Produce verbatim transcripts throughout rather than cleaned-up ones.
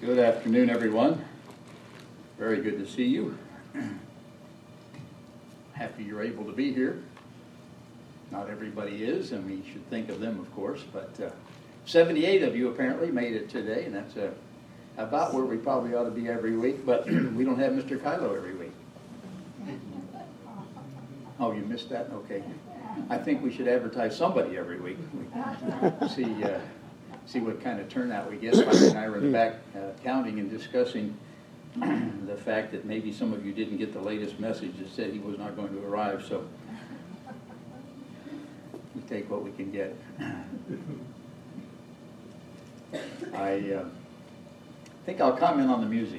Good afternoon, everyone. Very good to see you. Happy you're able to be here. Not everybody is, and we should think of them, of course, but uh, seventy-eight of you apparently made it today, and that's uh, about where we probably ought to be every week, but we don't have Mister Kylo every week. Oh, you missed that? Okay. I think we should advertise somebody every week. We see uh, see what kind of turnout we get. Mike and I were in the back uh, counting and discussing the fact that maybe some of you didn't get the latest message that said he was not going to arrive, so we take what we can get. I uh, think I'll comment on the music.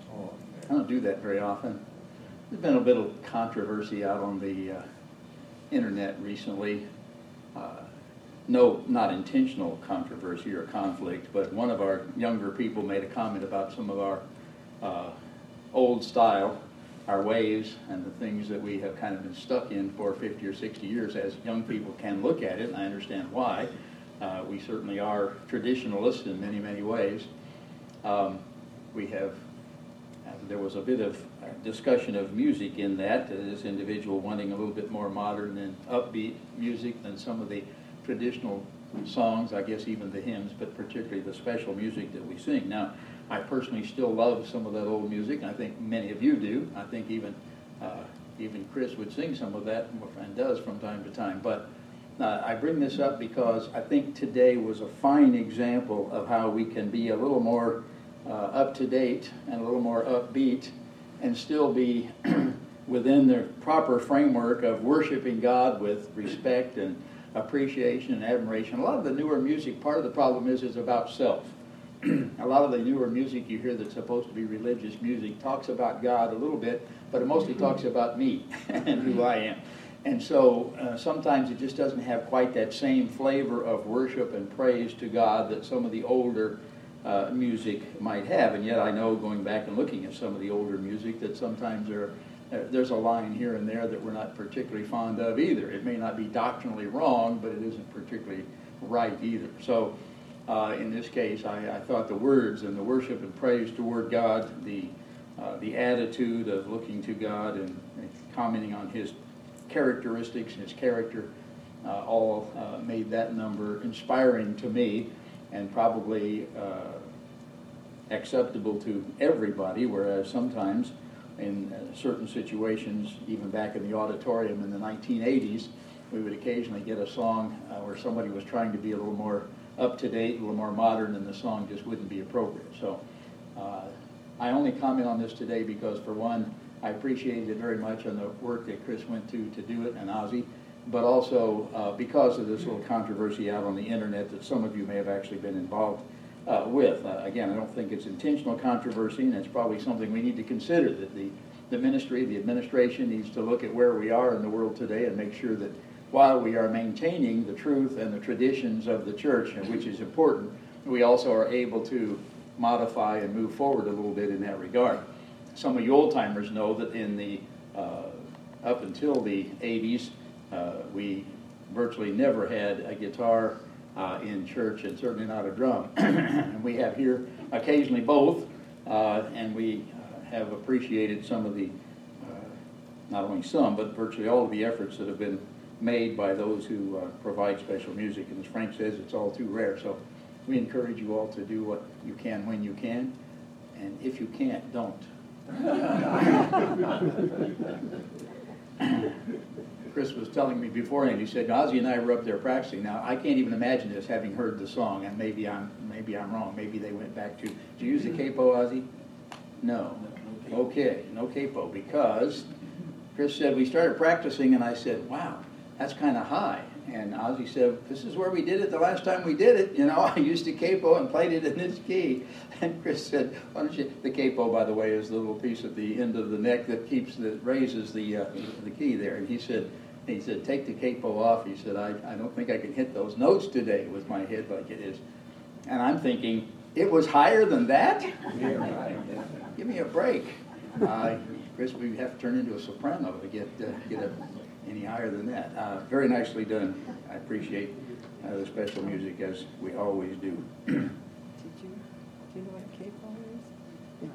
I don't do that very often. There's been a bit of controversy out on the uh, internet recently. Uh, no, not intentional controversy or conflict, but one of our younger people made a comment about some of our uh, old style, our ways, and the things that we have kind of been stuck in for fifty or sixty years. As young people can look at it, and I understand why. Uh, we certainly are traditionalists in many, many ways. Um, we have, uh, there was a bit of discussion of music in that, uh, this individual wanting a little bit more modern and upbeat music than some of the traditional songs, I guess even the hymns, but particularly the special music that we sing. Now, I personally still love some of that old music. I think many of you do. I think even uh, even Chris would sing some of that and does from time to time. But uh, I bring this up because I think today was a fine example of how we can be a little more uh, up-to-date and a little more upbeat and still be within the proper framework of worshiping God with respect and appreciation and admiration. A lot of the newer music, part of the problem is, is about self. A lot of the newer music you hear that's supposed to be religious music talks about God a little bit, but it mostly talks about me and who I am. And so uh, sometimes it just doesn't have quite that same flavor of worship and praise to God that some of the older uh, music might have. And yet I know, going back and looking at some of the older music, that sometimes there, uh, there's a line here and there that we're not particularly fond of either. It may not be doctrinally wrong, but it isn't particularly right either. So Uh, in this case, I, I thought the words and the worship and praise toward God, the uh, the attitude of looking to God and, and commenting on His characteristics and His character, uh, all uh, made that number inspiring to me and probably uh, acceptable to everybody, whereas sometimes in uh, certain situations, even back in the auditorium in the nineteen eighties, we would occasionally get a song uh, where somebody was trying to be a little more up-to-date, a little more modern, and the song just wouldn't be appropriate. So uh, I only comment on this today because, for one, I appreciated it very much on the work that Chris went to to do it, and Ozzy, but also uh, because of this little controversy out on the internet that some of you may have actually been involved uh, with. Uh, again, I don't think it's intentional controversy, and it's probably something we need to consider, that the, the ministry, the administration needs to look at where we are in the world today and make sure that while we are maintaining the truth and the traditions of the church, which is important, we also are able to modify and move forward a little bit in that regard. Some of you old-timers know that in the uh, up until the eighties, uh, we virtually never had a guitar uh, in church, and certainly not a drum. And we have here occasionally both, uh, and we uh, have appreciated some of the, uh, not only some, but virtually all of the efforts that have been made by those who uh, provide special music. And as Frank says, it's all too rare. So we encourage you all to do what you can when you can. And if you can't, don't. Chris was telling me beforehand, he said, Ozzy and I were up there practicing. Now, I can't even imagine this, having heard the song, and maybe I'm maybe I'm wrong. Maybe they went back to, did you use the capo, Ozzy? No. Okay, no capo, because Chris said, we started practicing, and I said, wow, that's kind of high. And Ozzy said, this is where we did it the last time we did it. You know, I used the capo and played it in this key. And Chris said, why don't you, the capo, by the way, is the little piece at the end of the neck that keeps, that raises the uh, the key there. And he said, he said, take the capo off. He said, I, I don't think I can hit those notes today with my head like it is. And I'm thinking, it was higher than that? Yeah, right. Give me a break. Uh, Chris, we have to turn into a soprano to get uh, get a any higher than that. Uh, very nicely done. I appreciate uh, the special music, as we always do. Did you, do you know what Cape Fires? Yeah.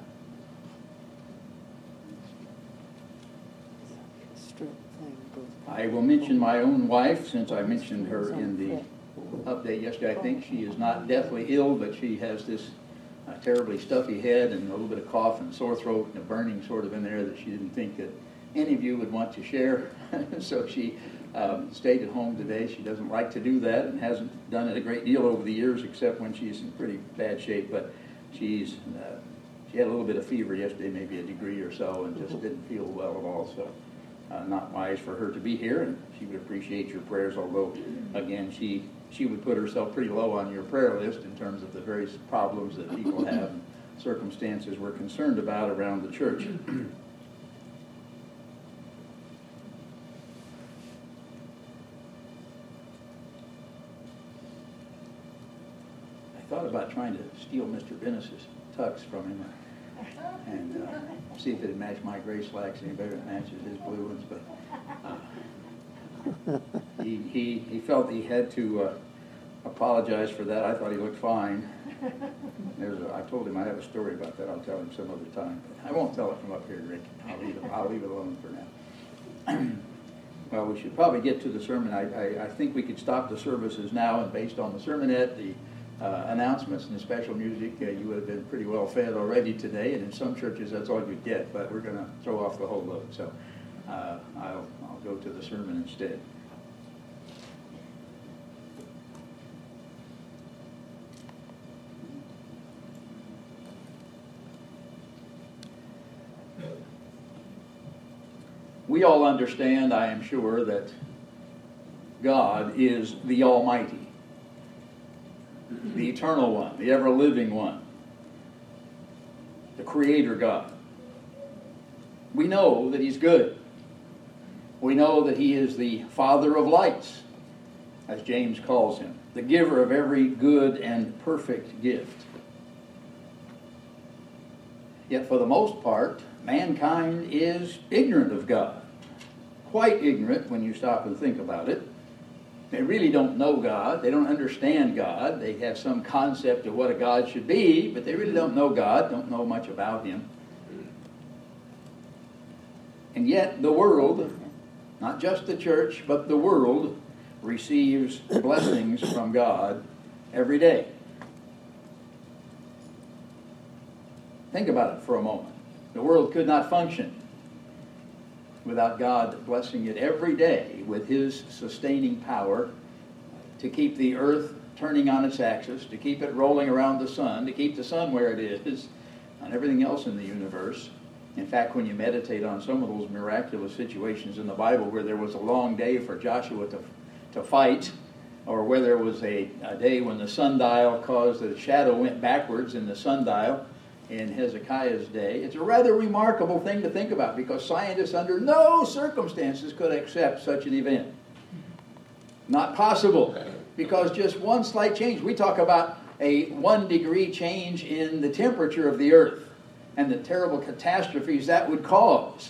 Strip thing goes. I will mention my own wife, since I mentioned her in the update yesterday. I think she is not deathly ill, but she has this uh, terribly stuffy head and a little bit of cough and sore throat and a burning sort of in there that she didn't think that any of you would want to share. So she um, stayed at home today. She doesn't like to do that and hasn't done it a great deal over the years, except when she's in pretty bad shape. But she's uh, she had a little bit of fever yesterday, maybe a degree or so, and just didn't feel well at all. So uh, not wise for her to be here, and she would appreciate your prayers, although, again, she, she would put herself pretty low on your prayer list in terms of the various problems that people have and circumstances we're concerned about around the church. I thought about trying to steal Mister Bennis's tux from him and uh, see if it matched my gray slacks any better than it matches his blue ones, but uh, he, he, he felt he had to uh, apologize for that. I thought he looked fine. There's a, I told him I have a story about that. I'll tell him some other time. But I won't tell it from up here, Rick. I'll leave it, I'll leave it alone for now. Well, we should probably get to the sermon. I, I, I think we could stop the services now, and based on the sermonette, the Uh, announcements and the special music, uh, you would have been pretty well fed already today, and in some churches that's all you get, but we're going to throw off the whole load. So uh, I'll, I'll go to the sermon instead. We all understand, I am sure, that God is the Almighty, the eternal one, the ever-living one, the Creator God. We know that He's good. We know that He is the Father of lights, as James calls Him, the giver of every good and perfect gift. Yet for the most part, mankind is ignorant of God. Quite ignorant when you stop and think about it. They really don't know God. They don't understand God. They have some concept of what a God should be, but they really don't know God, don't know much about Him. And yet the world, not just the church, but the world, receives blessings from God every day. Think about it for a moment. The world could not function without God blessing it every day with His sustaining power to keep the earth turning on its axis, to keep it rolling around the sun, to keep the sun where it is, and everything else in the universe. In fact, when you meditate on some of those miraculous situations in the Bible where there was a long day for Joshua to, to fight, or where there was a, a day when the sundial caused the shadow went backwards in the sundial, in Hezekiah's day, it's a rather remarkable thing to think about, because scientists under no circumstances could accept such an event. Not possible, because just one slight change. We talk about a one degree change in the temperature of the earth and the terrible catastrophes that would cause.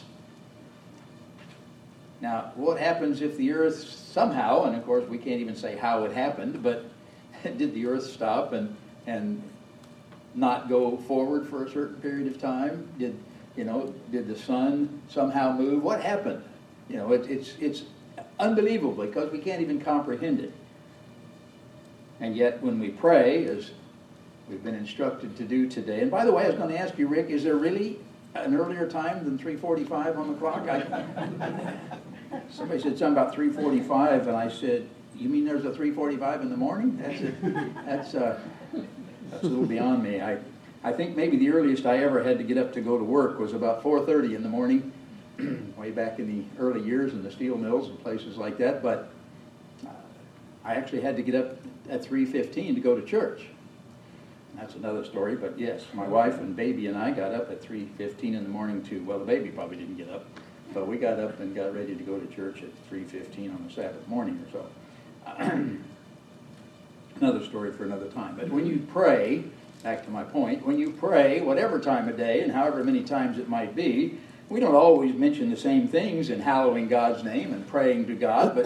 Now, what happens if the earth somehow, and of course we can't even say how it happened, but did the earth stop and and not go forward for a certain period of time? Did, you know, did the sun somehow move? What happened? You know, it, it's it's unbelievable, because we can't even comprehend it. And yet when we pray, as we've been instructed to do today, and by the way, I was going to ask you, Rick, is there really an earlier time than three forty-five on the clock? I, somebody said something about three forty-five, and I said, you mean there's a three forty-five in the morning? That's a, that's a, That's a little beyond me. I, I think maybe the earliest I ever had to get up to go to work was about four thirty in the morning, way back in the early years in the steel mills and places like that. But uh, I actually had to get up at three fifteen to go to church. That's another story, but yes, my wife and baby and I got up at three fifteen in the morning to, well, the baby probably didn't get up, but we got up and got ready to go to church at three fifteen on the Sabbath morning or so. Another story for another time. But when you pray, back to my point, when you pray, whatever time of day and however many times it might be, we don't always mention the same things in hallowing God's name and praying to God, but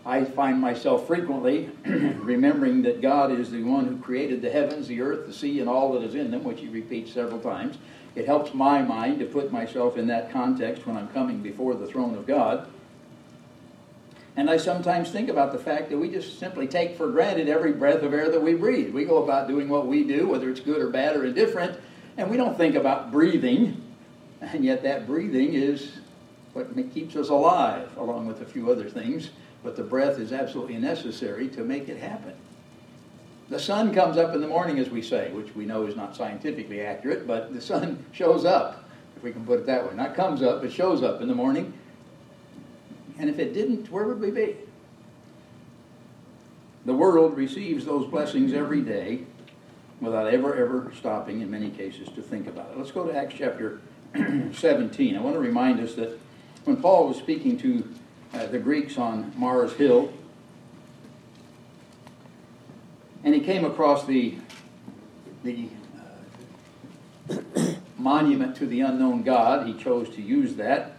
I find myself frequently remembering that God is the one who created the heavens, the earth, the sea, and all that is in them, which he repeats several times. It helps my mind to put myself in that context when I'm coming before the throne of God. And I sometimes think about the fact that we just simply take for granted every breath of air that we breathe. We go about doing what we do, whether it's good or bad or indifferent, and we don't think about breathing. And yet that breathing is what keeps us alive, along with a few other things. But the breath is absolutely necessary to make it happen. The sun comes up in the morning, as we say, which we know is not scientifically accurate, but the sun shows up, if we can put it that way. Not comes up, it shows up in the morning. And if it didn't, where would we be? The world receives those blessings every day without ever, ever stopping, in many cases, to think about it. Let's go to Acts chapter seventeen. I want to remind us that when Paul was speaking to uh, the Greeks on Mars Hill, and he came across the, the uh, monument to the unknown God, he chose to use that.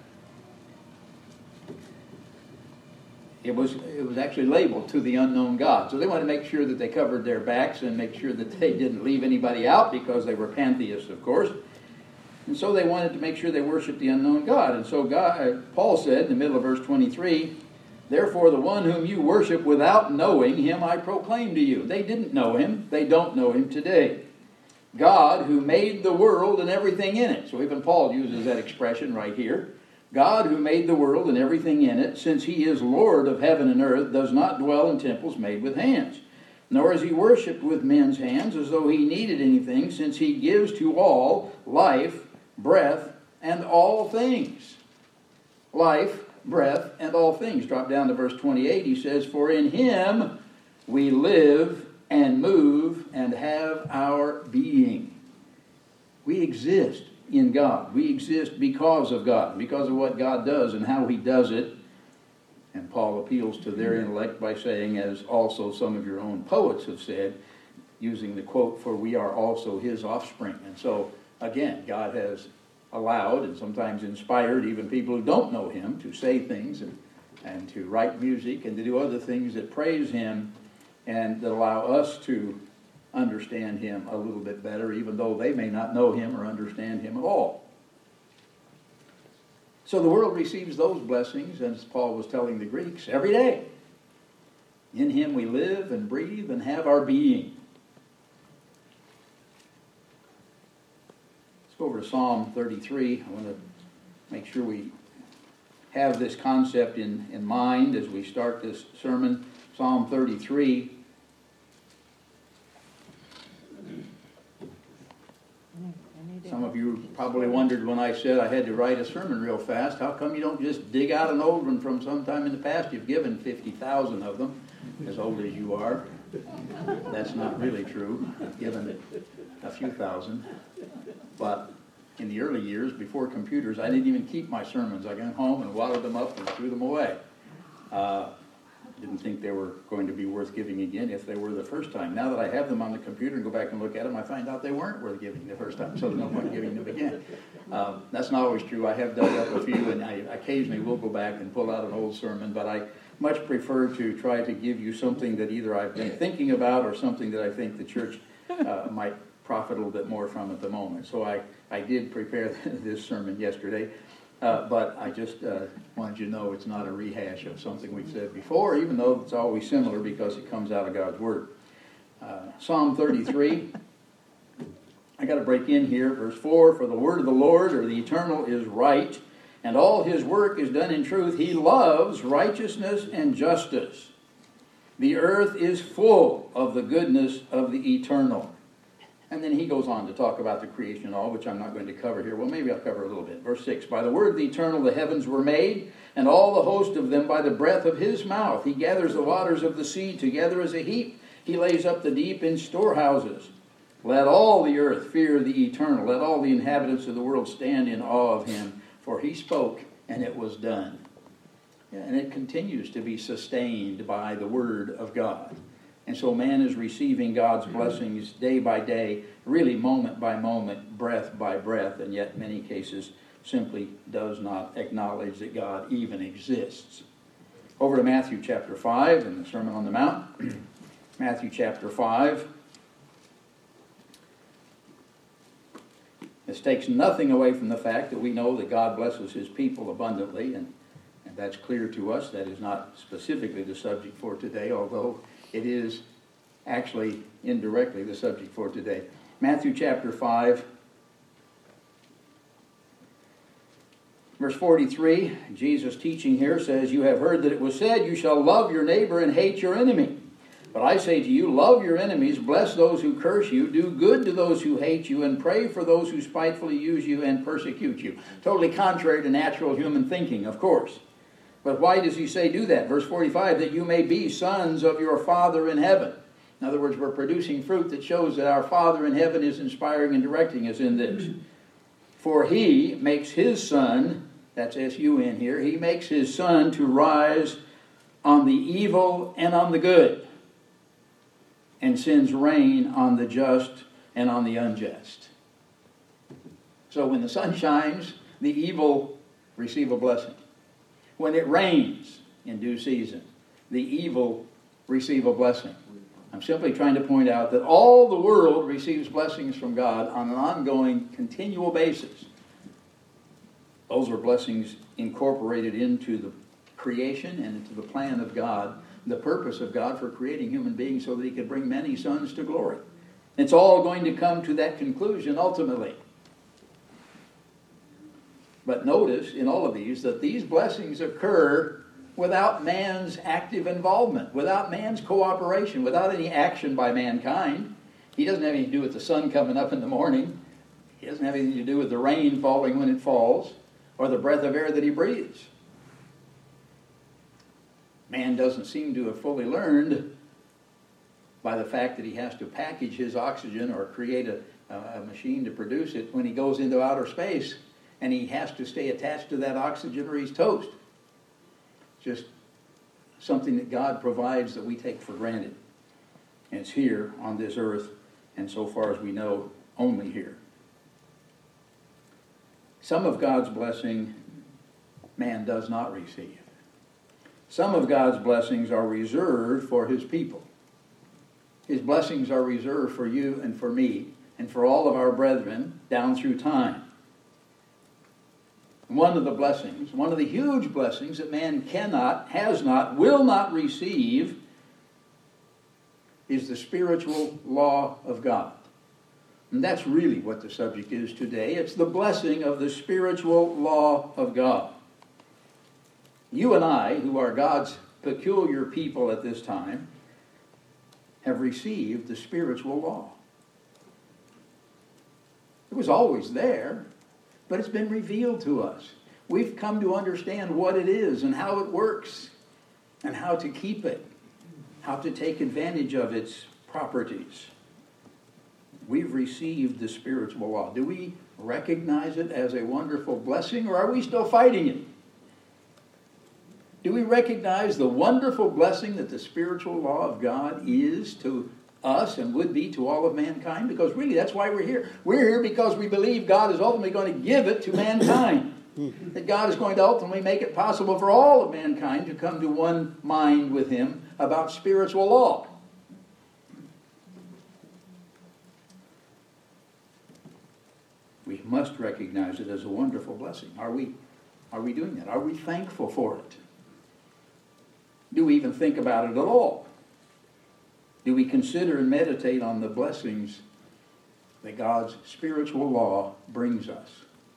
It was, it was actually labeled to the unknown God. So they wanted to make sure that they covered their backs and make sure that they didn't leave anybody out, because they were pantheists, of course. And so they wanted to make sure they worshiped the unknown God. And so God, uh, Paul said in the middle of verse twenty-three, "Therefore the one whom you worship without knowing him I proclaim to you." They didn't know him. They don't know him today. God who made the world and everything in it. So even Paul uses that expression right here. God who made the world and everything in it, since he is Lord of heaven and earth, does not dwell in temples made with hands. Nor is he worshipped with men's hands as though he needed anything, since he gives to all life, breath, and all things. Life, breath, and all things. Drop down to verse twenty-eight. He says, "For in him we live and move and have our being." We exist in God. We exist because of God, because of what God does and how he does it. And Paul appeals to their intellect by saying, as also some of your own poets have said, using the quote, "For we are also his offspring." And so, again, God has allowed and sometimes inspired even people who don't know him to say things and, and to write music and to do other things that praise him and that allow us to understand him a little bit better, even though they may not know him or understand him at all. So the world receives those blessings, as Paul was telling the Greeks, every day. In him we live and breathe and have our being. Let's go over to Psalm thirty-three. I want to make sure we have this concept in, in mind as we start this sermon. Psalm thirty-three. Some of you probably wondered when I said I had to write a sermon real fast, how come you don't just dig out an old one from some time in the past? You've given fifty thousand of them, as old as you are. That's not really true. I've given a few thousand. But in the early years, before computers, I didn't even keep my sermons. I got home and wadded them up and threw them away. Uh, didn't think they were going to be worth giving again if they were the first time. Now that I have them on the computer and go back and look at them, I find out they weren't worth giving the first time, so there's no point giving them again. Um, that's not always true. I have dug up a few, and I occasionally will go back and pull out an old sermon, but I much prefer to try to give you something that either I've been thinking about or something that I think the church uh, might profit a little bit more from at the moment. So I, I did prepare this sermon yesterday. Uh, but I just uh, wanted you to know it's not a rehash of something we've said before, even though it's always similar because it comes out of God's Word. Uh, Psalm thirty-three, I got to break in here, verse four, "For the word of the Lord, or the eternal, is right, and all his work is done in truth. He loves righteousness and justice. The earth is full of the goodness of the eternal." And then he goes on to talk about the creation and all, which I'm not going to cover here. Well, maybe I'll cover a little bit. Verse six, "By the word of the eternal the heavens were made, and all the host of them by the breath of his mouth. He gathers the waters of the sea together as a heap. He lays up the deep in storehouses. Let all the earth fear the eternal. Let all the inhabitants of the world stand in awe of him. For he spoke, and it was done." Yeah, and it continues to be sustained by the word of God. And so man is receiving God's blessings day by day, really moment by moment, breath by breath, and yet in many cases simply does not acknowledge that God even exists. over to Matthew chapter five in the Sermon on the Mount. Matthew chapter five. This takes nothing away from the fact that we know that God blesses his people abundantly, and, and that's clear to us. That is not specifically the subject for today, although it is actually indirectly the subject for today. Matthew chapter five, verse forty-three, Jesus teaching here says, "You have heard that it was said, you shall love your neighbor and hate your enemy. But I say to you, love your enemies, bless those who curse you, do good to those who hate you, and pray for those who spitefully use you and persecute you." Totally contrary to natural human thinking, of course. But why does he say do that? Verse forty-five, "that you may be sons of your Father in heaven." In other words, we're producing fruit that shows that our Father in heaven is inspiring and directing us in this. "For he makes his sun," that's S U N here, "he makes his sun to rise on the evil and on the good, and sends rain on the just and on the unjust." So when the sun shines, the evil receive a blessing. When it rains in due season, the evil receive a blessing. I'm simply trying to point out that all the world receives blessings from God on an ongoing, continual basis. Those are blessings incorporated into the creation and into the plan of God, the purpose of God for creating human beings so that he could bring many sons to glory. It's all going to come to that conclusion ultimately. But notice in all of these that these blessings occur without man's active involvement, without man's cooperation, without any action by mankind. He doesn't have anything to do with the sun coming up in the morning. He doesn't have anything to do with the rain falling when it falls, or the breath of air that he breathes. Man doesn't seem to have fully learned by the fact that he has to package his oxygen or create a, a machine to produce it when he goes into outer space, and he has to stay attached to that oxygen or he's toast. Just something that God provides that we take for granted. And it's here on this earth, and so far as we know, only here. Some of God's blessing man does not receive. Some of God's blessings are reserved for his people. His blessings are reserved for you and for me and for all of our brethren down through time. One of the blessings, one of the huge blessings that man cannot, has not, will not receive is the spiritual law of God. And that's really what the subject is today. It's the blessing of the spiritual law of God. You and I, who are God's peculiar people at this time, have received the spiritual law. It was always there, but it's been revealed to us. We've come to understand what it is and how it works and how to keep it, how to take advantage of its properties. We've received the spiritual law. Do we recognize it as a wonderful blessing, or are we still fighting it? Do we recognize the wonderful blessing that the spiritual law of God is to us and would be to all of mankind? Because really that's why we're here. We're here because we believe God is ultimately going to give it to mankind. That God is going to ultimately make it possible for all of mankind to come to one mind with him about spiritual law. We must recognize it as a wonderful blessing. Are we, are we doing that? Are we thankful for it? Do we even think about it at all? Do we consider and meditate on the blessings that God's spiritual law brings us?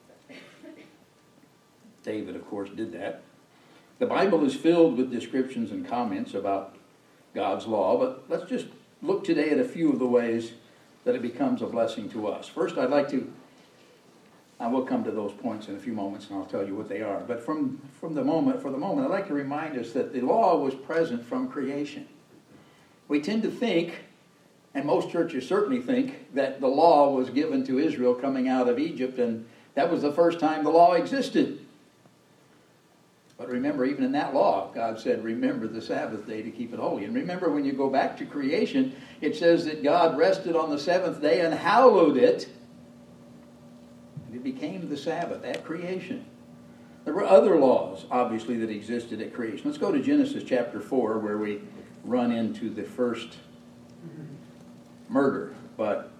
David, of course, did that. The Bible is filled with descriptions and comments about God's law, but let's just look today at a few of the ways that it becomes a blessing to us. First, I'd like to, I will come to those points in a few moments, and I'll tell you what they are. But from, from the moment, for the moment, I'd like to remind us that the law was present from creation. We tend to think, and most churches certainly think, that the law was given to Israel coming out of Egypt, and that was the first time the law existed. But remember, even in that law, God said, remember the Sabbath day to keep it holy. And remember, when you go back to creation, it says that God rested on the seventh day and hallowed it. And it became the Sabbath at creation. There were other laws, obviously, that existed at creation. Let's go to Genesis chapter four, where we run into the first murder. But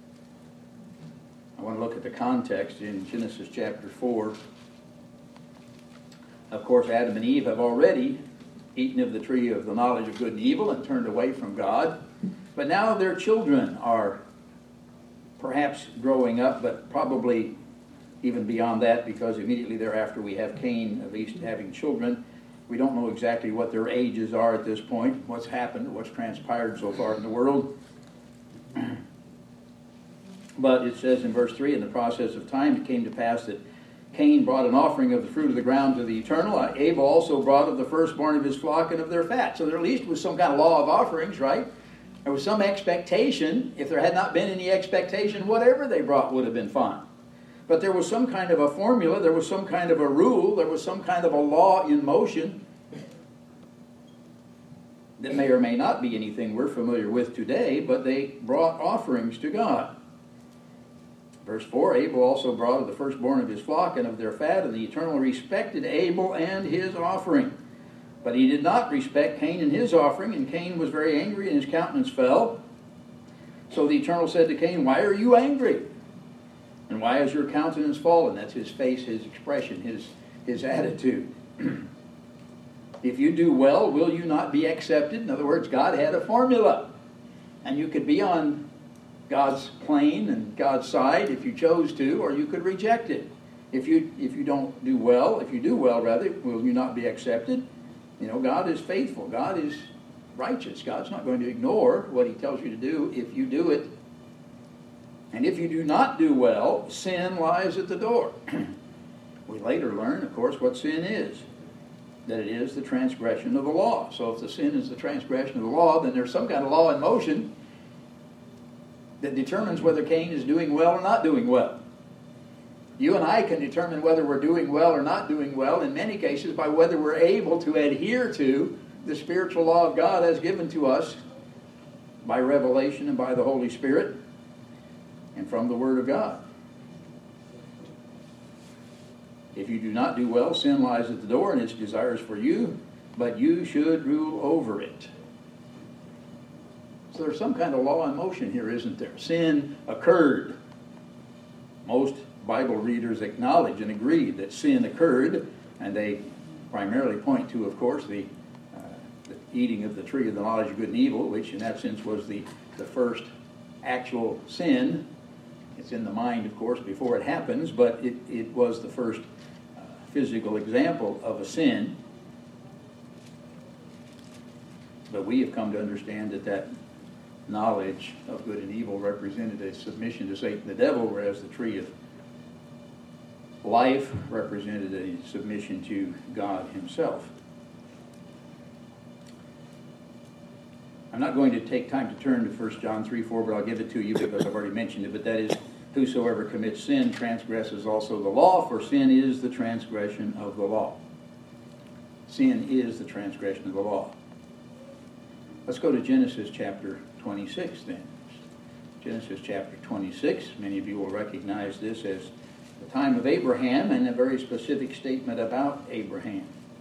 I want to look at the context in Genesis chapter four. Of course, Adam and Eve have already eaten of the tree of the knowledge of good and evil and turned away from God. But now their children are perhaps growing up, but probably even beyond that, because immediately thereafter we have Cain at least having children. We don't know exactly what their ages are at this point, what's happened, what's transpired so far in the world. But it says in verse three, in the process of time it came to pass that Cain brought an offering of the fruit of the ground to the Eternal. Abel also brought of the firstborn of his flock and of their fat. So there at least was some kind of law of offerings, right? There was some expectation. If there had not been any expectation, whatever they brought would have been fine. But there was some kind of a formula, there was some kind of a rule, there was some kind of a law in motion that may or may not be anything we're familiar with today, but they brought offerings to God. Verse four, Abel also brought of the firstborn of his flock and of their fat, and the Eternal respected Abel and his offering. But he did not respect Cain and his offering, and Cain was very angry, and his countenance fell. So the Eternal said to Cain, why are you angry? And why is your countenance fallen? That's his face, his expression, his, his attitude. If you do well, will you not be accepted? In other words, God had a formula. And you could be on God's plane and God's side if you chose to, or you could reject it. If you, if you don't do well, if you do well, rather, will you not be accepted? You know, God is faithful. God is righteous. God's not going to ignore what he tells you to do if you do it. And if you do not do well, sin lies at the door. We later learn, of course, what sin is. That it is the transgression of the law. So if the sin is the transgression of the law, then there's some kind of law in motion that determines whether Cain is doing well or not doing well. You and I can determine whether we're doing well or not doing well, in many cases, by whether we're able to adhere to the spiritual law of God as given to us by revelation and by the Holy Spirit and from the Word of God. If you do not do well, sin lies at the door and its desires for you, but you should rule over it. So there's some kind of law in motion here, isn't there? Sin occurred. Most Bible readers acknowledge and agree that sin occurred, and they primarily point to, of course, the, uh, the eating of the tree of the knowledge of good and evil, which in that sense was the, the first actual sin. It's in the mind, of course, before it happens, but it, it was the first uh, physical example of a sin. But we have come to understand that that knowledge of good and evil represented a submission to Satan the devil, whereas the tree of life represented a submission to God himself. I'm not going to take time to turn to First John three four, but I'll give it to you because I've already mentioned it. But that is, whosoever commits sin transgresses also the law, for sin is the transgression of the law. Sin is the transgression of the law. Let's go to Genesis chapter twenty-six then. Genesis chapter twenty-six. Many of you will recognize this as the time of Abraham and a very specific statement about Abraham.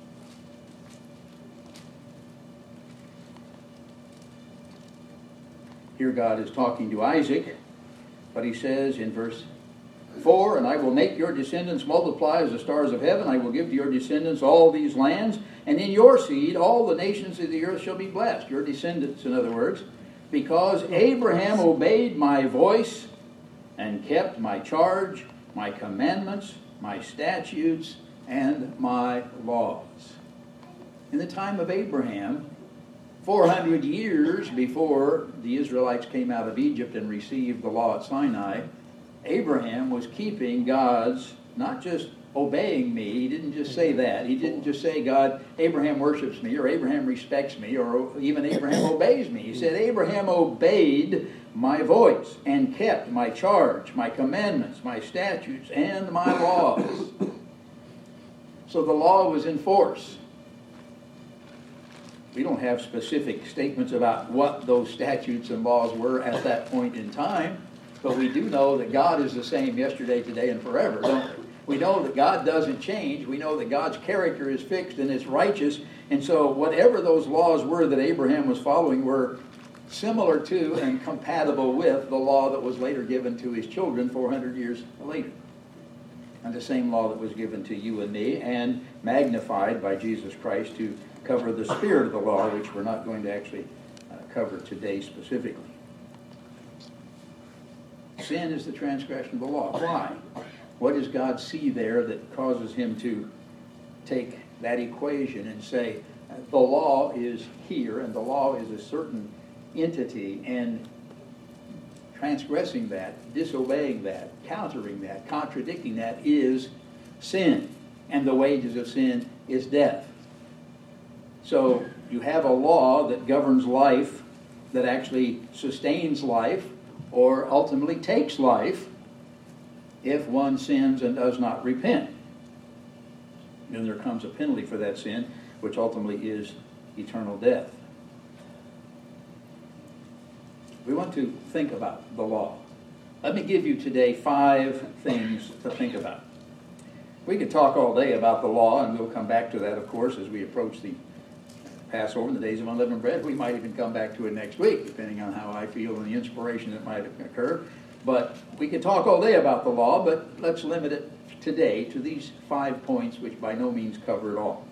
Here God is talking to Isaac, but he says in verse four, and I will make your descendants multiply as the stars of heaven. I will give to your descendants all these lands, and in your seed all the nations of the earth shall be blessed. Your descendants, in other words, because Abraham obeyed my voice and kept my charge, my commandments, my statutes, and my laws. In the time of Abraham, four hundred years before the Israelites came out of Egypt and received the law at Sinai, Abraham was keeping God's, not just obeying me, he didn't just say that. He didn't just say, God, Abraham worships me, or Abraham respects me, or even Abraham obeys me. He said, Abraham obeyed my voice and kept my charge, my commandments, my statutes, and my laws. So the law was in force. We don't have specific statements about what those statutes and laws were at that point in time, but we do know that God is the same yesterday, today, and forever, don't we? We know that God doesn't change. We know that God's character is fixed and it's righteous. And so whatever those laws were that Abraham was following were similar to and compatible with the law that was later given to his children four hundred years later. And the same law that was given to you and me and magnified by Jesus Christ to cover the spirit of the law, which we're not going to actually uh, cover today specifically. Sin is the transgression of the law. Why? What does God see there that causes him to take that equation and say, the law is here and the law is a certain entity, and transgressing that, disobeying that, countering that, contradicting that is sin. And the wages of sin is death. So you have a law that governs life, that actually sustains life, or ultimately takes life, if one sins and does not repent. Then there comes a penalty for that sin, which ultimately is eternal death. We want to think about the law. Let me give you today five things to think about. We could talk all day about the law, and we'll come back to that, of course, as we approach the Passover and the days of unleavened bread. We might even come back to it next week, depending on how I feel and the inspiration that might occur. But we could talk all day about the law, but let's limit it today to these five points, which by no means cover it all.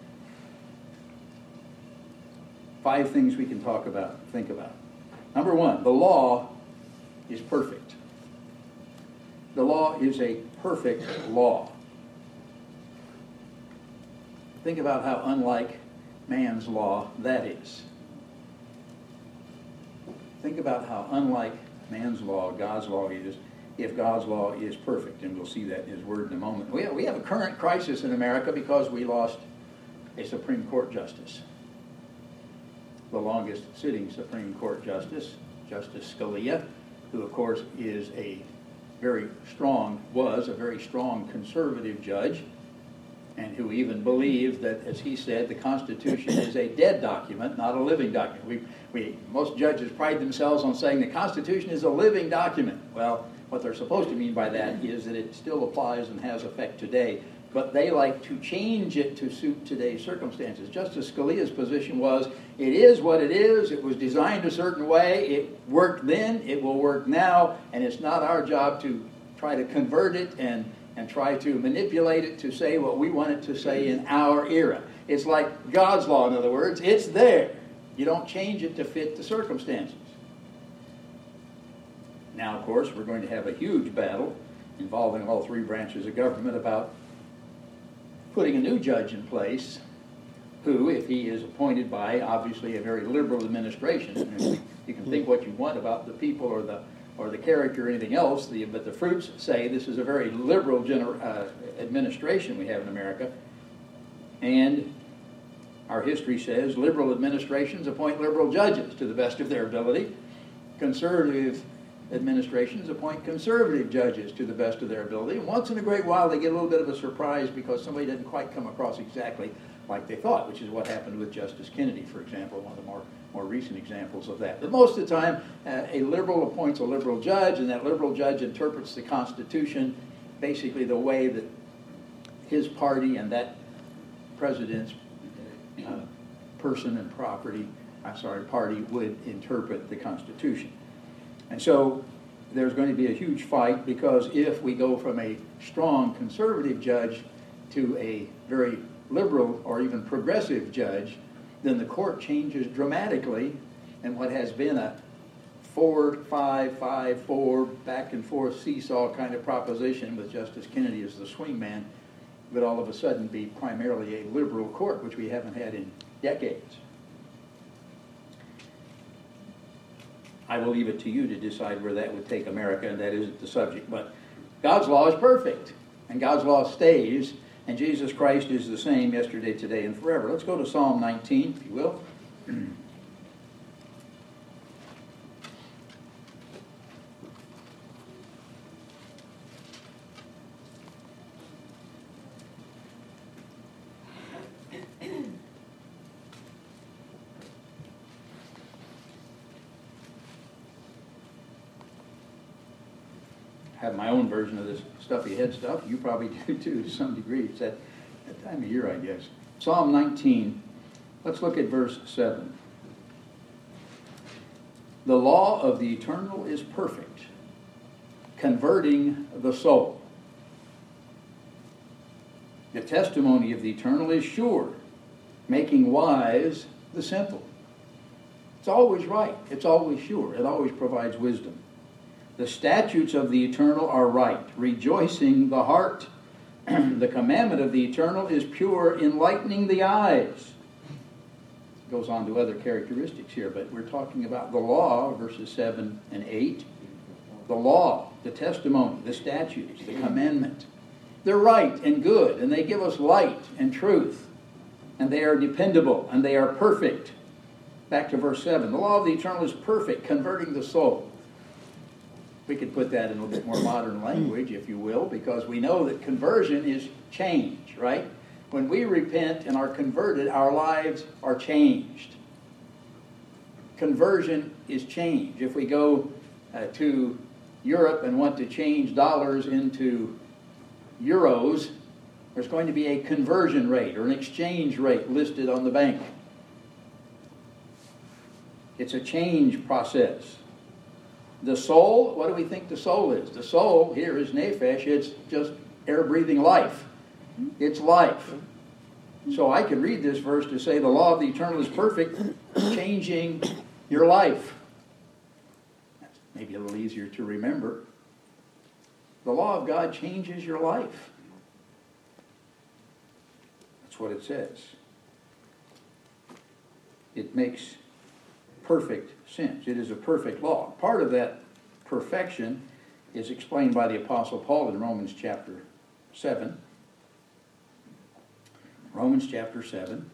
Five things we can talk about, think about. Number one, the law is perfect. The law is a perfect law. Think about how unlike man's law that is. Think about how unlike man's law God's law is, if God's law is perfect. And we'll see that in his word in a moment. We have, we have a current crisis in America because we lost a Supreme Court justice. The longest sitting Supreme Court justice, Justice Scalia, who of course is a very strong, was a very strong conservative judge, and who even believed that, as he said, the Constitution is a dead document, not a living document. We, we, most judges pride themselves on saying the Constitution is a living document. Well, what they're supposed to mean by that is that it still applies and has effect today, but they like to change it to suit today's circumstances. Justice Scalia's position was, it is what it is, it was designed a certain way, it worked then, it will work now, and it's not our job to try to convert it and and try to manipulate it to say what we want it to say in our era. It's like God's law, in other words. It's there. You don't change it to fit the circumstances. Now, of course, we're going to have a huge battle involving all three branches of government about putting a new judge in place who, if he is appointed by, obviously, a very liberal administration, and you can think what you want about the people or the or the character or anything else, the, but the fruits say this is a very liberal gener, uh, administration we have in America. And our history says liberal administrations appoint liberal judges to the best of their ability. Conservative administrations appoint conservative judges to the best of their ability. And once in a great while they get a little bit of a surprise because somebody doesn't quite come across exactly like they thought, which is what happened with Justice Kennedy, for example, one of the more, more recent examples of that. But most of the time, uh, a liberal appoints a liberal judge, and that liberal judge interprets the Constitution basically the way that his party and that president's uh, person and property, I'm sorry, party would interpret the Constitution. And so there's going to be a huge fight, because if we go from a strong conservative judge to a very liberal or even progressive judge, then the court changes dramatically, and what has been a four, five, five, four, back and forth seesaw kind of proposition with Justice Kennedy as the swingman would all of a sudden be primarily a liberal court, which we haven't had in decades. I will leave it to you to decide where that would take America, and that isn't the subject. But God's law is perfect, and God's law stays, and Jesus Christ is the same yesterday, today, and forever. Let's go to Psalm nineteen, if you will. have my own version of this stuffy head stuff. You probably do too, to some degree. It's that, that time of year, I guess. Psalm nineteen. Let's look at verse seven. The law of the eternal is perfect, converting the soul. The testimony of the eternal is sure, making wise the simple. It's always right. It's always sure. It always provides wisdom. The statutes of the eternal are right, rejoicing the heart. The commandment of the eternal is pure, enlightening the eyes. It goes on to other characteristics here, but we're talking about the law, verses seven and eight. The law, the testimony, the statutes, the commandment. They're right and good, and they give us light and truth. And they are dependable, and they are perfect. Back to verse seven. The law of the eternal is perfect, converting the soul. We could put that in a little bit more modern language, if you will, because we know that conversion is change, right? When we repent and are converted, our lives are changed. Conversion is change. If we go uh, to Europe and want to change dollars into euros, there's going to be a conversion rate or an exchange rate listed on the bank. It's a change process. The soul, what do we think the soul is? The soul here is nephesh. It's just air-breathing life. It's life. So I could read this verse to say the law of the eternal is perfect, changing your life. That's maybe a little easier to remember. The law of God changes your life. That's what it says. It makes perfect sense. It is a perfect law. Part of that perfection is explained by the Apostle Paul in Romans chapter seven. Romans chapter seven.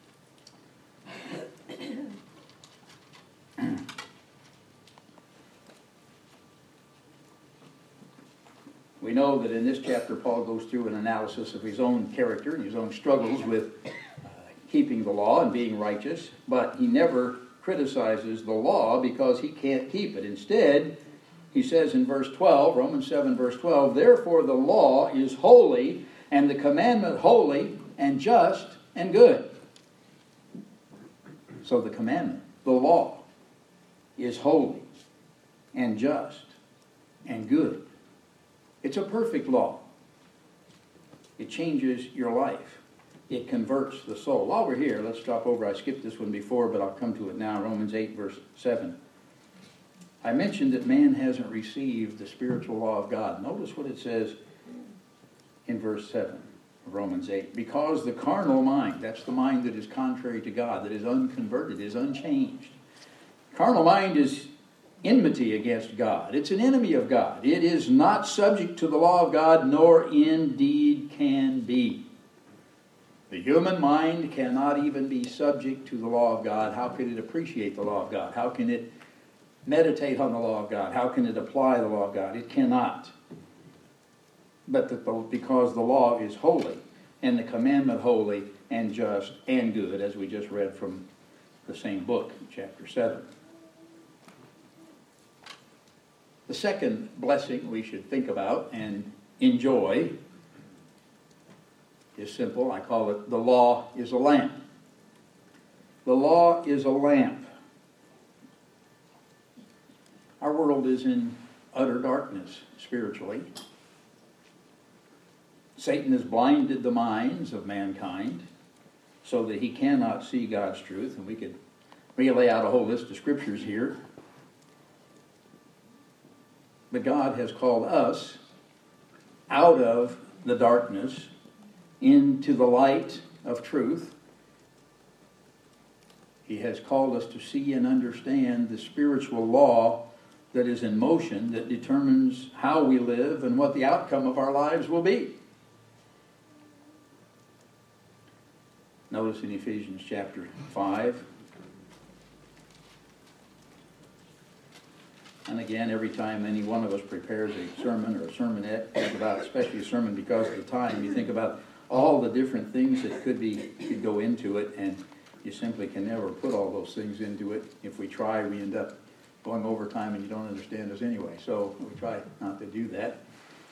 We know that in this chapter Paul goes through an analysis of his own character and his own struggles with uh, keeping the law and being righteous, but he never criticizes the law because he can't keep it. Instead, he says in verse twelve, Romans seven verse twelve, therefore the law is holy, and the commandment holy and just and good. So the commandment, the law, is holy and just and good. It's a perfect law. It changes your life. It converts the soul. While we're here, let's drop over. I skipped this one before, but I'll come to it now. Romans eight, verse seven. I mentioned that man hasn't received the spiritual law of God. Notice what it says in verse seven of Romans eight. Because the carnal mind, that's the mind that is contrary to God, that is unconverted, is unchanged. Carnal mind is enmity against God. It's an enemy of God. It is not subject to the law of God, nor indeed can be. The human mind cannot even be subject to the law of God. How can it appreciate the law of God? How can it meditate on the law of God? How can it apply the law of God? It cannot. But the, because the law is holy, and the commandment holy and just and good, as we just read from the same book, chapter seven. The second blessing we should think about and enjoy is simple. I call it the law is a lamp. The law is a lamp. Our world is in utter darkness spiritually. Satan has blinded the minds of mankind so that he cannot see God's truth. And we could we could lay out a whole list of scriptures here. But God has called us out of the darkness into the light of truth. He has called us to see and understand the spiritual law that is in motion, that determines how we live and what the outcome of our lives will be. Notice in Ephesians chapter five. And again, every time any one of us prepares a sermon or a sermonette, think about, especially a sermon because of the time, you think about all the different things that could be could go into it, and you simply can never put all those things into it. If we try, we end up going over time and you don't understand us anyway. So we try not to do that.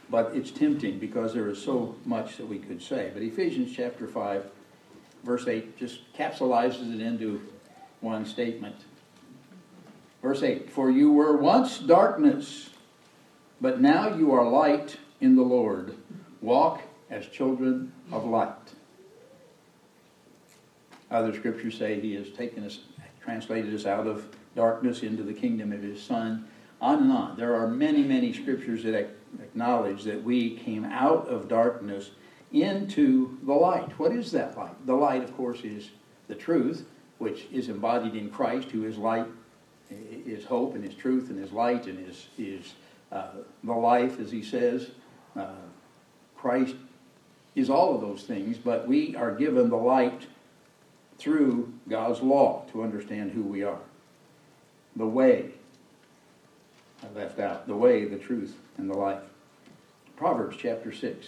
but it's tempting because there is so much that we could say. But Ephesians chapter five, verse eight, just capsulizes it into one statement. Verse eight, for you were once darkness, but now you are light in the Lord. Walk as children of light. Other scriptures say he has taken us, translated us out of darkness into the kingdom of his Son. On and on. There are many, many scriptures that acknowledge that we came out of darkness into the light. What is that light? The light, of course, is the truth, which is embodied in Christ, who is light, is hope, and is truth, and is light, and is, is uh, the life, as he says. Uh, Christ is all of those things, but we are given the light through God's law to understand who we are. The way, I left out, the way, the truth, and the life. Proverbs chapter six.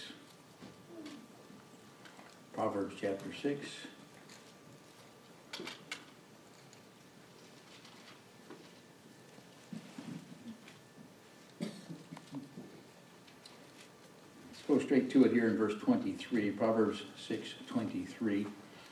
Proverbs chapter six. Let's go straight to it here in verse twenty-three. Proverbs six twenty-three.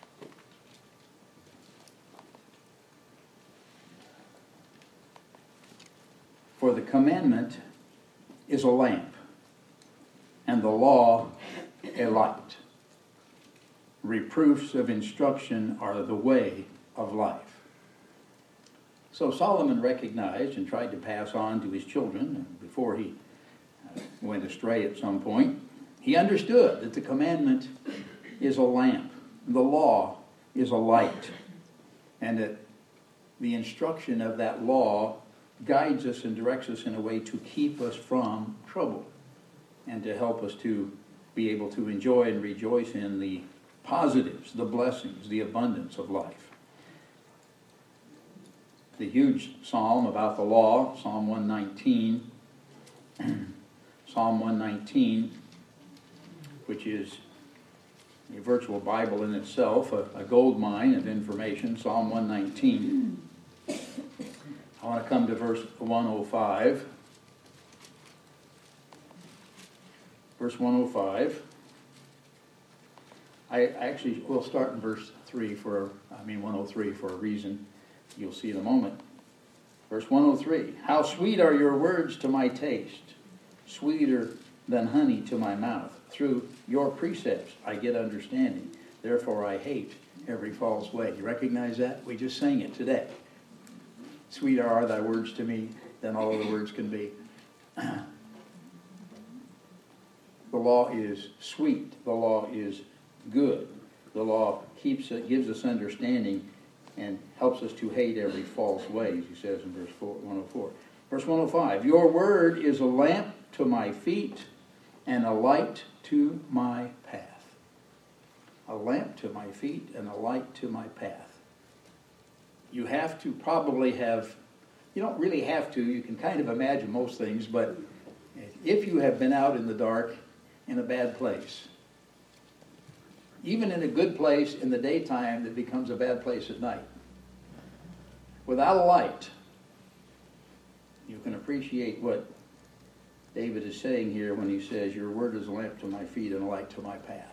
For the commandment is a lamp, and the law a light. Reproofs of instruction are the way of life. So Solomon recognized and tried to pass on to his children before he went astray at some point. He understood that the commandment is a lamp, the law is a light, and that the instruction of that law guides us and directs us in a way to keep us from trouble and to help us to be able to enjoy and rejoice in the positives, the blessings, the abundance of life. The huge psalm about the law, Psalm one nineteen, Psalm one nineteen, which is a virtual Bible in itself, a, a gold mine of information, Psalm one nineteen. I want to come to verse one oh five. Verse one oh five. I actually will start in verse three for, I mean one oh three for a reason you'll see in a moment. Verse one oh three. How sweet are your words to my taste, sweeter than honey to my mouth. Through your precepts I get understanding. Therefore I hate every false way. You recognize that? We just sang it today. Sweeter are thy words to me than all other words can be. The law is sweet. The law is good. The law keeps it, gives us understanding and helps us to hate every false way, as he says in verse one oh four. Verse one oh five, your word is a lamp to my feet and a light to my path. A lamp to my feet and a light to my path. You have to probably have, you don't really have to, you can kind of imagine most things, but if you have been out in the dark in a bad place, even in a good place in the daytime that becomes a bad place at night, without a light, you can appreciate what David is saying here when he says, your word is a lamp to my feet and a light to my path.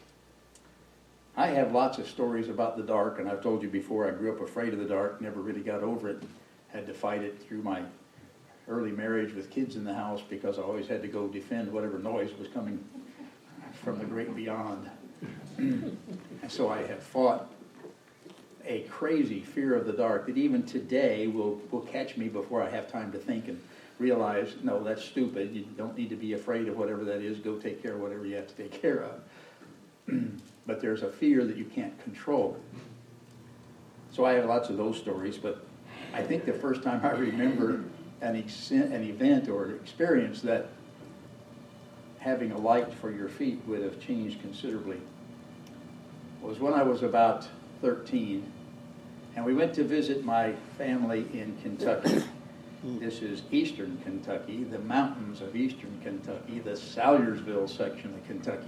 I have lots of stories about the dark, and I've told you before, I grew up afraid of the dark, never really got over it, had to fight it through my early marriage with kids in the house because I always had to go defend whatever noise was coming from the great beyond. And so I have fought a crazy fear of the dark that even today will, will catch me before I have time to think and realize, no, that's stupid. You don't need to be afraid of whatever that is. Go take care of whatever you have to take care of. But there's a fear that you can't control. So I have lots of those stories, but I think the first time I remember an, ex- an event or an experience that having a light for your feet would have changed considerably was when I was about thirteen, and we went to visit my family in Kentucky. This is eastern Kentucky, the mountains of eastern Kentucky, the Salyersville section of Kentucky.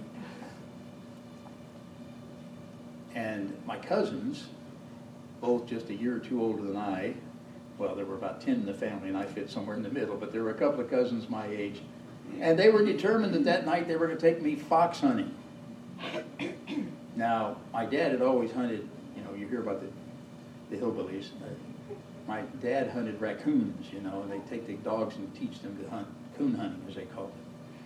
And my cousins, both just a year or two older than I, well, there were about ten in the family, and I fit somewhere in the middle, but there were a couple of cousins my age, And they were determined that that night they were going to take me fox hunting. Now, my dad had always hunted, you know, you hear about the, the hillbillies. My dad hunted raccoons, you know, and they take the dogs and teach them to hunt, coon hunting, as they call it.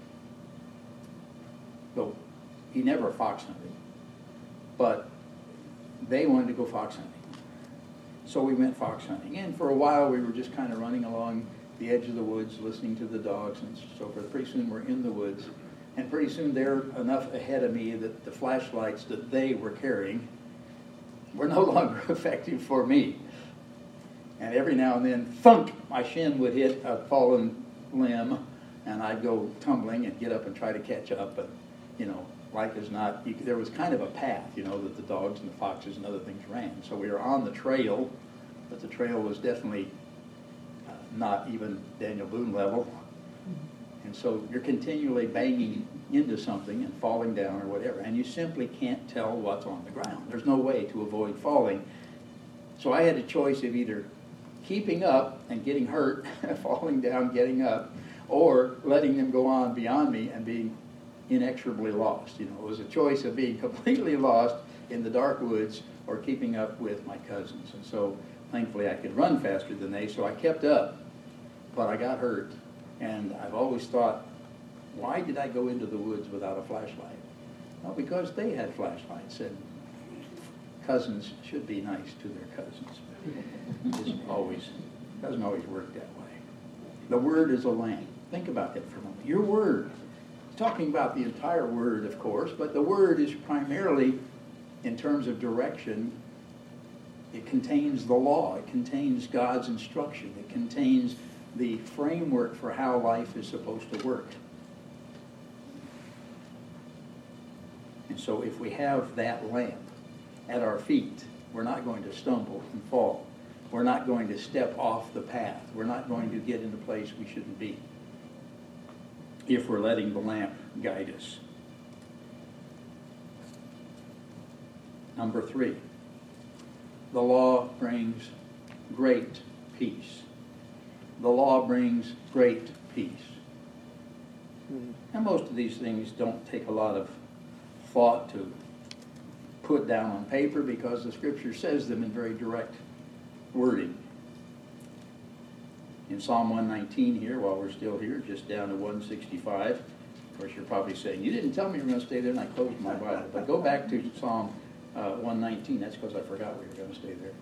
So he never fox hunted, but they wanted to go fox hunting. So we went fox hunting, and for a while we were just kind of running along the edge of the woods, listening to the dogs and so forth. Pretty soon we're in the woods, and pretty soon they're enough ahead of me that the flashlights that they were carrying were no longer effective for me. And every now and then, thunk, my shin would hit a fallen limb, and I'd go tumbling and get up and try to catch up. But, you know, like as not, you, there was kind of a path, you know, that the dogs and the foxes and other things ran. So we were on the trail, but the trail was definitely uh, not even Daniel Boone level. And so you're continually banging into something and falling down or whatever, and you simply can't tell what's on the ground. There's no way to avoid falling. So I had a choice of either keeping up and getting hurt, falling down, getting up, or letting them go on beyond me and being inexorably lost. You know, it was a choice of being completely lost in the dark woods or keeping up with my cousins. And so thankfully I could run faster than they, so I kept up, but I got hurt. And I've always thought, why did I go into the woods without a flashlight? Well, because they had flashlights, and cousins should be nice to their cousins. It doesn't always, doesn't always work that way. The Word is a lamp. Think about that for a moment. Your Word. Talking about the entire Word, of course, but the Word is primarily, in terms of direction, it contains the law. It contains God's instruction. It contains the framework for how life is supposed to work. And so if we have that lamp at our feet, we're not going to stumble and fall. We're not going to step off the path. We're not going to get in a place we shouldn't be if we're letting the lamp guide us. Number three, the law brings great peace. The law brings great peace. Mm. And most of these things don't take a lot of thought to put down on paper because the Scripture says them in very direct wording. In Psalm one nineteen here, while we're still here, just down to one sixty-five, of course you're probably saying, you didn't tell me you were going to stay there, and I closed my Bible. But go back to Psalm uh, one nineteen. That's because I forgot we were going to stay there.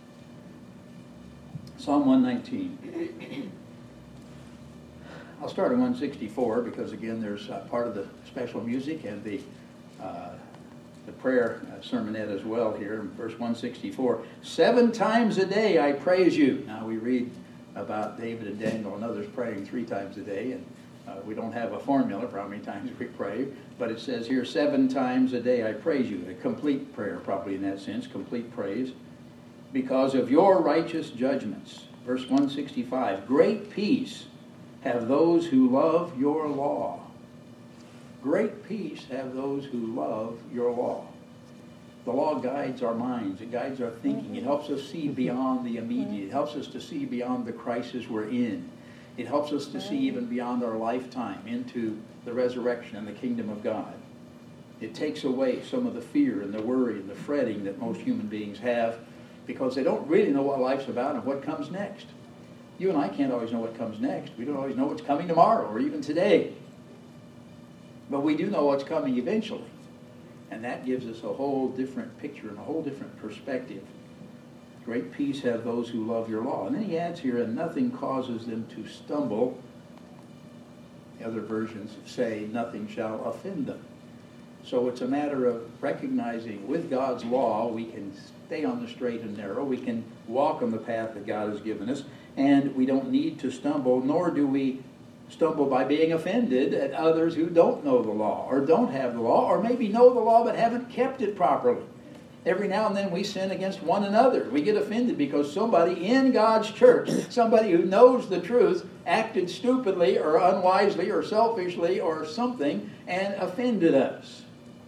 Psalm one nineteen. I'll start at one sixty-four because, again, there's uh, part of the special music and the uh, the prayer uh, sermonette as well here. In verse one sixty-four, seven times a day I praise you. Now we read about David and Daniel and others praying three times a day, and uh, we don't have a formula for how many times we pray, but it says here, seven times a day I praise you. A complete prayer, probably in that sense, complete praise. Because of your righteous judgments. Verse one sixty-five, great peace have those who love your law. Great peace have those who love your law. The law guides our minds. It guides our thinking. It helps us see beyond the immediate. It helps us to see beyond the crisis we're in. It helps us to see even beyond our lifetime into the resurrection and the kingdom of God. It takes away some of the fear and the worry and the fretting that most human beings have, because they don't really know what life's about and what comes next. You and I can't always know what comes next. We don't always know what's coming tomorrow or even today. But we do know what's coming eventually. And that gives us a whole different picture and a whole different perspective. Great peace have those who love your law. And then he adds here, and nothing causes them to stumble. The other versions say, nothing shall offend them. So it's a matter of recognizing with God's law we can stay on the straight and narrow. We can walk on the path that God has given us. And we don't need to stumble, nor do we stumble by being offended at others who don't know the law or don't have the law, or maybe know the law but haven't kept it properly. Every now and then we sin against one another. We get offended because somebody in God's church, somebody who knows the truth, acted stupidly or unwisely or selfishly or something and offended us.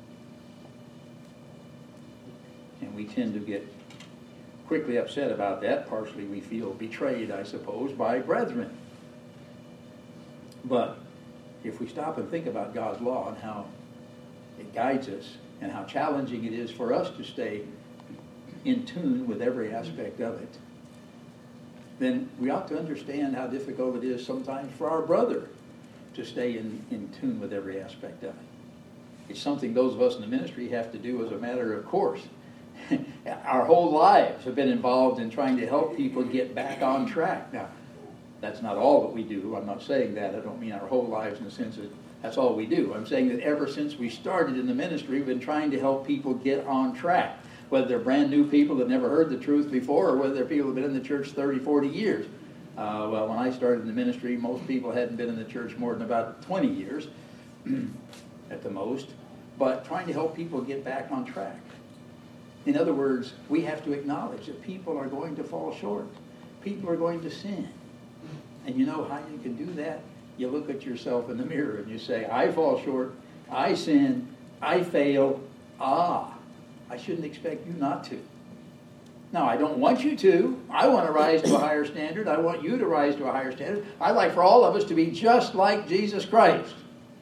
And we tend to get quickly upset about that. Partially we feel betrayed, I suppose, by brethren. But if we stop and think about God's law and how it guides us and how challenging it is for us to stay in tune with every aspect of it, then we ought to understand how difficult it is sometimes for our brother to stay in, in tune with every aspect of it. It's something those of us in the ministry have to do as a matter of course. Our whole lives have been involved in trying to help people get back on track. Now, that's not all that we do. I'm not saying that. I don't mean our whole lives in the sense that that's all we do. I'm saying that ever since we started in the ministry, we've been trying to help people get on track. Whether they're brand new people that never heard the truth before, or whether they're people who have been in the church thirty, forty years. Uh, well, when I started in the ministry, most people hadn't been in the church more than about twenty years, at the most. But trying to help people get back on track. In other words, we have to acknowledge that people are going to fall short. People are going to sin. And you know how you can do that? You look at yourself in the mirror and you say, I fall short, I sin, I fail, ah, I shouldn't expect you not to. Now, I don't want you to. I want to rise to a higher standard. I want you to rise to a higher standard. I'd like for all of us to be just like Jesus Christ.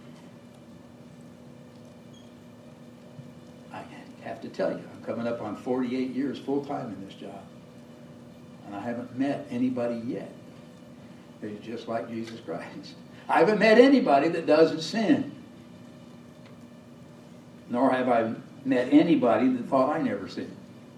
I have to tell you, I'm coming up on forty-eight years full-time in this job. And I haven't met anybody yet who's just like Jesus Christ. I haven't met anybody that doesn't sin. Nor have I met anybody that thought I never sinned.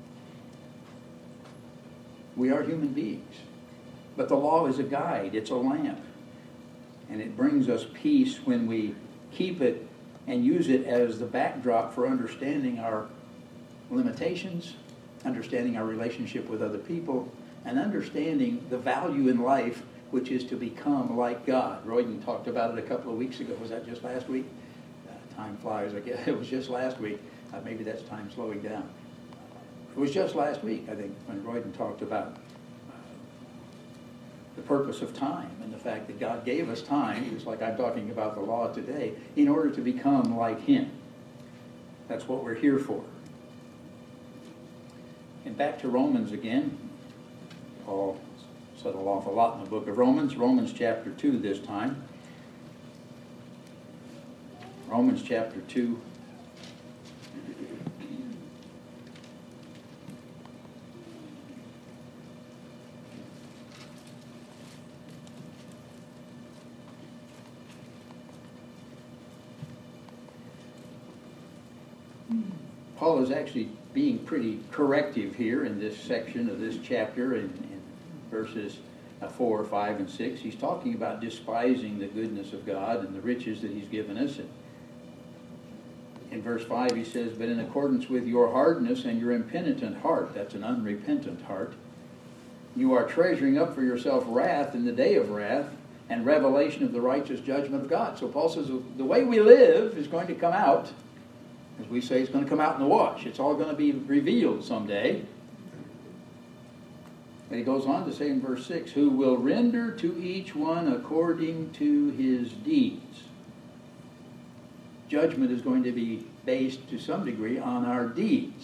We are human beings. But the law is a guide. It's a lamp. And it brings us peace when we keep it and use it as the backdrop for understanding our limitations, understanding our relationship with other people, and understanding the value in life, which is to become like God. Royden talked about it a couple of weeks ago. Was that just last week? Uh, time flies. I guess it was just last week. Uh, maybe that's time slowing down. It was just last week, I think, when Royden talked about uh, the purpose of time and the fact that God gave us time, just like I'm talking about the law today, in order to become like Him. That's what we're here for. And back to Romans again. Paul said an awful lot in the book of Romans. Romans chapter two this time. Romans chapter two. Paul is actually being pretty corrective here in this section of this chapter in, in verses uh, four, five, and six. He's talking about despising the goodness of God and the riches that He's given us. And in verse five he says, but in accordance with your hardness and your impenitent heart, that's an unrepentant heart, you are treasuring up for yourself wrath in the day of wrath and revelation of the righteous judgment of God. So Paul says the way we live is going to come out. As we say, it's going to come out in the wash. It's all going to be revealed someday. And he goes on to say in verse six, who will render to each one according to his deeds. Judgment is going to be based to some degree on our deeds.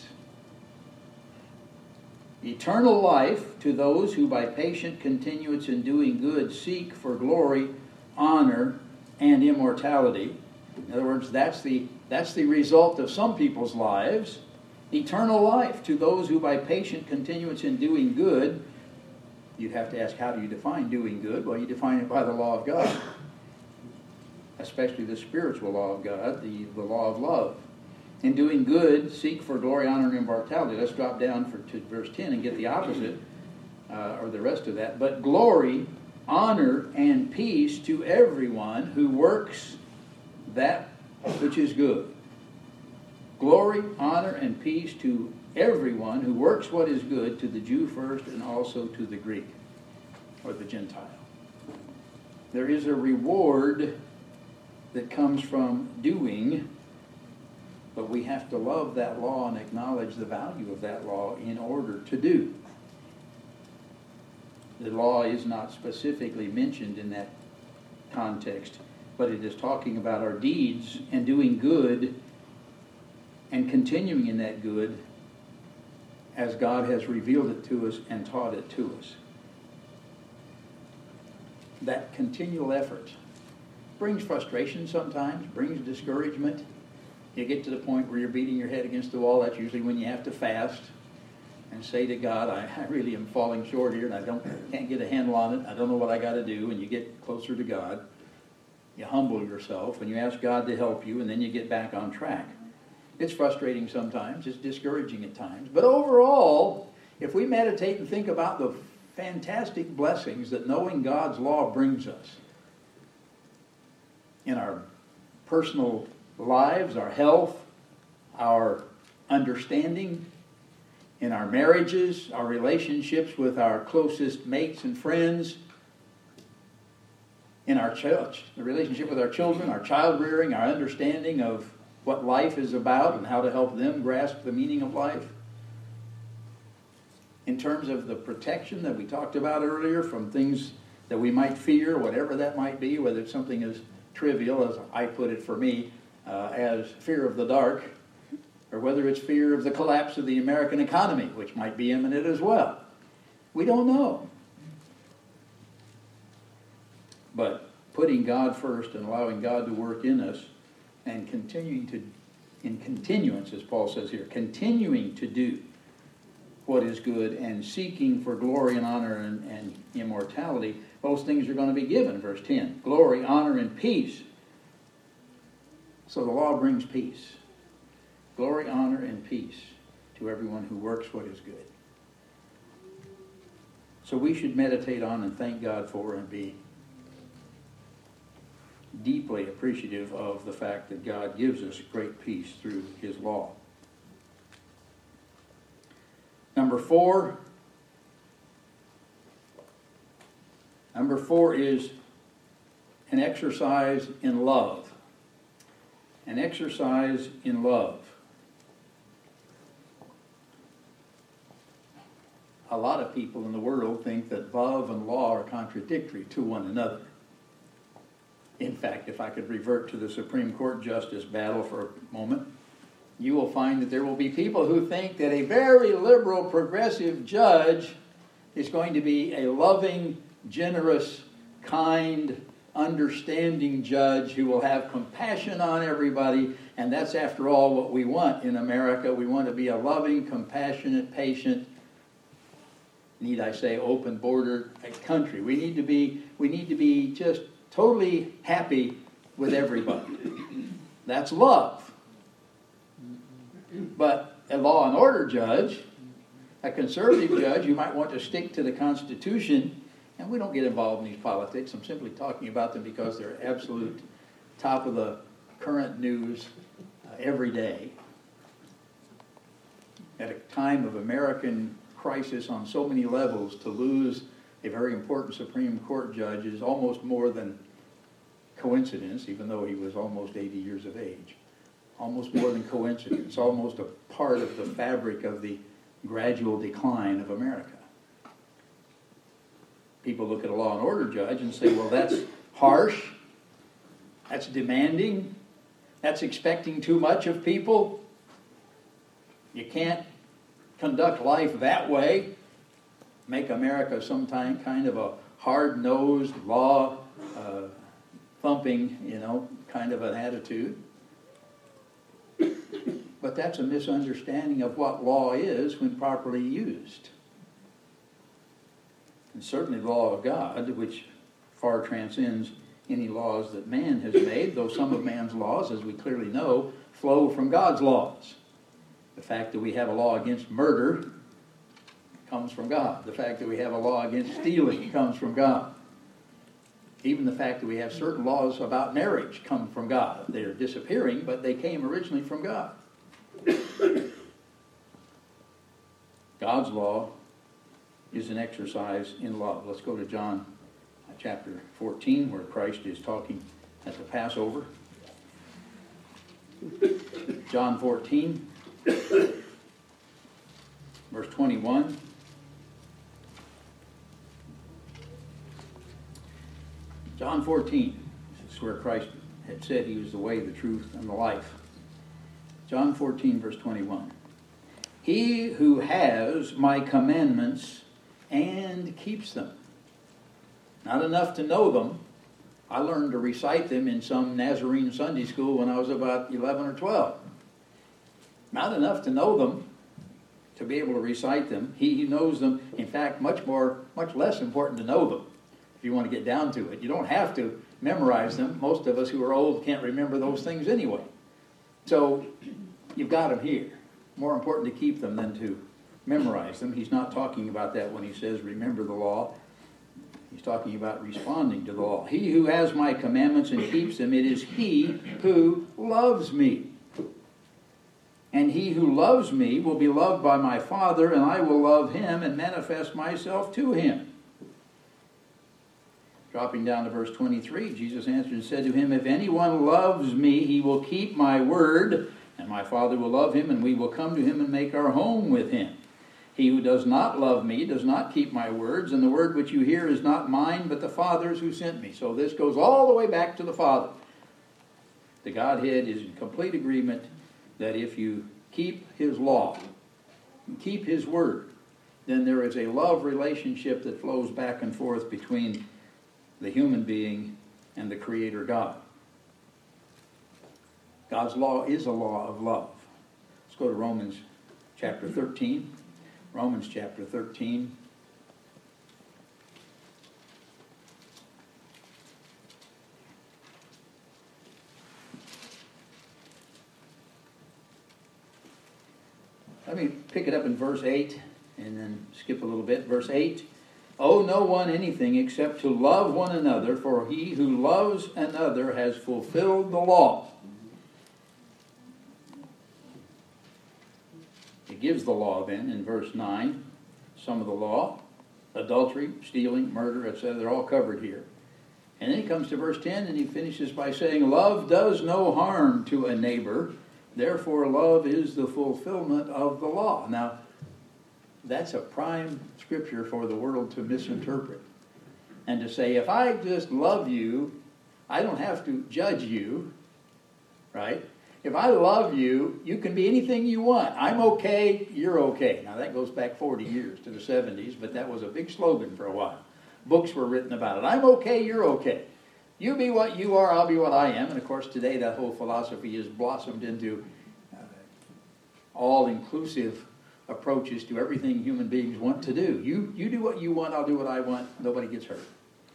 Eternal life to those who by patient continuance in doing good seek for glory, honor, and immortality. In other words, that's the That's the result of some people's lives. Eternal life to those who by patient continuance in doing good. You'd have to ask, how do you define doing good? Well, you define it by the law of God. Especially the spiritual law of God, the, the law of love. In doing good, seek for glory, honor, and immortality. Let's drop down for, to verse ten and get the opposite, uh, or the rest of that. But glory, honor, and peace to everyone who works that which is good. Glory, honor, and peace to everyone who works what is good, to the Jew first and also to the Greek or the Gentile. There is a reward that comes from doing, but we have to love that law and acknowledge the value of that law in order to do. The law is not specifically mentioned in that context, but it is talking about our deeds and doing good and continuing in that good as God has revealed it to us and taught it to us. That continual effort brings frustration sometimes, brings discouragement. You get to the point where you're beating your head against the wall. That's usually when you have to fast and say to God, I, I really am falling short here and I don't can't get a handle on it. I don't know what I got to do. And you get closer to God. You humble yourself and you ask God to help you, and then you get back on track. It's frustrating sometimes. It's discouraging at times. But overall, if we meditate and think about the fantastic blessings that knowing God's law brings us in our personal lives, our health, our understanding, in our marriages, our relationships with our closest mates and friends, in our church, the relationship with our children, our child rearing, our understanding of what life is about and how to help them grasp the meaning of life. In terms of the protection that we talked about earlier from things that we might fear, whatever that might be, whether it's something as trivial as I put it for me, uh, as fear of the dark, or whether it's fear of the collapse of the American economy, which might be imminent as well. We don't know. But putting God first and allowing God to work in us and continuing to, in continuance, as Paul says here, continuing to do what is good and seeking for glory and honor and, and immortality, those things are going to be given, verse ten. Glory, honor, and peace. So the law brings peace. Glory, honor, and peace to everyone who works what is good. So we should meditate on and thank God for and be deeply appreciative of the fact that God gives us great peace through His law. Number four. Number four is an exercise in love. An exercise in love. A lot of people in the world think that love and law are contradictory to one another. In fact, if I could revert to the Supreme Court justice battle for a moment, you will find that there will be people who think that a very liberal, progressive judge is going to be a loving, generous, kind, understanding judge who will have compassion on everybody, and that's, after all, what we want in America. We want to be a loving, compassionate, patient, need I say, open border country. We need to be, we need to be just totally happy with everybody. That's love. But a law and order judge, a conservative judge, you might want to stick to the Constitution, and we don't get involved in these politics. I'm simply talking about them because they're absolute top of the current news uh, every day. At a time of American crisis on so many levels, to lose a very important Supreme Court judge is almost more than coincidence, even though he was almost eighty years of age. Almost more than coincidence, almost a part of the fabric of the gradual decline of America. People look at a law and order judge and say, well, that's harsh, that's demanding, that's expecting too much of people. You can't conduct life that way. Make America some time, kind of a hard-nosed, law uh, thumping, you know, kind of an attitude. But that's a misunderstanding of what law is when properly used. And certainly the law of God, which far transcends any laws that man has made, though some of man's laws, as we clearly know, flow from God's laws. The fact that we have a law against murder comes from God. The fact that we have a law against stealing comes from God. Even the fact that we have certain laws about marriage come from God. They're disappearing, but they came originally from God. God's law is an exercise in love. Let's go to John chapter fourteen, where Christ is talking at the Passover. John fourteen, verse twenty-one. John fourteen, this is where Christ had said he was the way, the truth, and the life. John fourteen, verse twenty-one. He who has my commandments and keeps them. Not enough to know them, I learned to recite them in some Nazarene Sunday school when I was about eleven or twelve. Not enough to know them, to be able to recite them. He who knows them, in fact, much more, much less important to know them, if you want to get down to it. You don't have to memorize them. Most of us who are old can't remember those things anyway. So you've got them here. More important to keep them than to memorize them. He's not talking about that when he says remember the law. He's talking about responding to the law. He who has my commandments and keeps them, it is he who loves me. And he who loves me will be loved by my Father, and I will love him and manifest myself to him. Dropping down to verse twenty-three, Jesus answered and said to him, if anyone loves me, he will keep my word, and my Father will love him, and we will come to him and make our home with him. He who does not love me does not keep my words, and the word which you hear is not mine, but the Father's who sent me. So this goes all the way back to the Father. The Godhead is in complete agreement that if you keep his law, keep his word, then there is a love relationship that flows back and forth between the human being and the Creator God. God's law is a law of love. Let's go to Romans chapter thirteen. Romans chapter thirteen. Let me pick it up in verse eight and then skip a little bit. Verse eight. Owe no one anything except to love one another, for he who loves another has fulfilled the law. It gives the law then in verse nine, some of the law, adultery, stealing, murder, et cetera. They're all covered here. And then he comes to verse ten and he finishes by saying, love does no harm to a neighbor, therefore love is the fulfillment of the law. Now, that's a prime scripture for the world to misinterpret. And to say, if I just love you, I don't have to judge you, right? If I love you, you can be anything you want. I'm okay, you're okay. Now that goes back forty years to the seventies, but that was a big slogan for a while. Books were written about it. I'm okay, you're okay. You be what you are, I'll be what I am. And of course today that whole philosophy has blossomed into uh, all-inclusive approaches to everything human beings want to do. You, you do what you want, I'll do what I want, nobody gets hurt.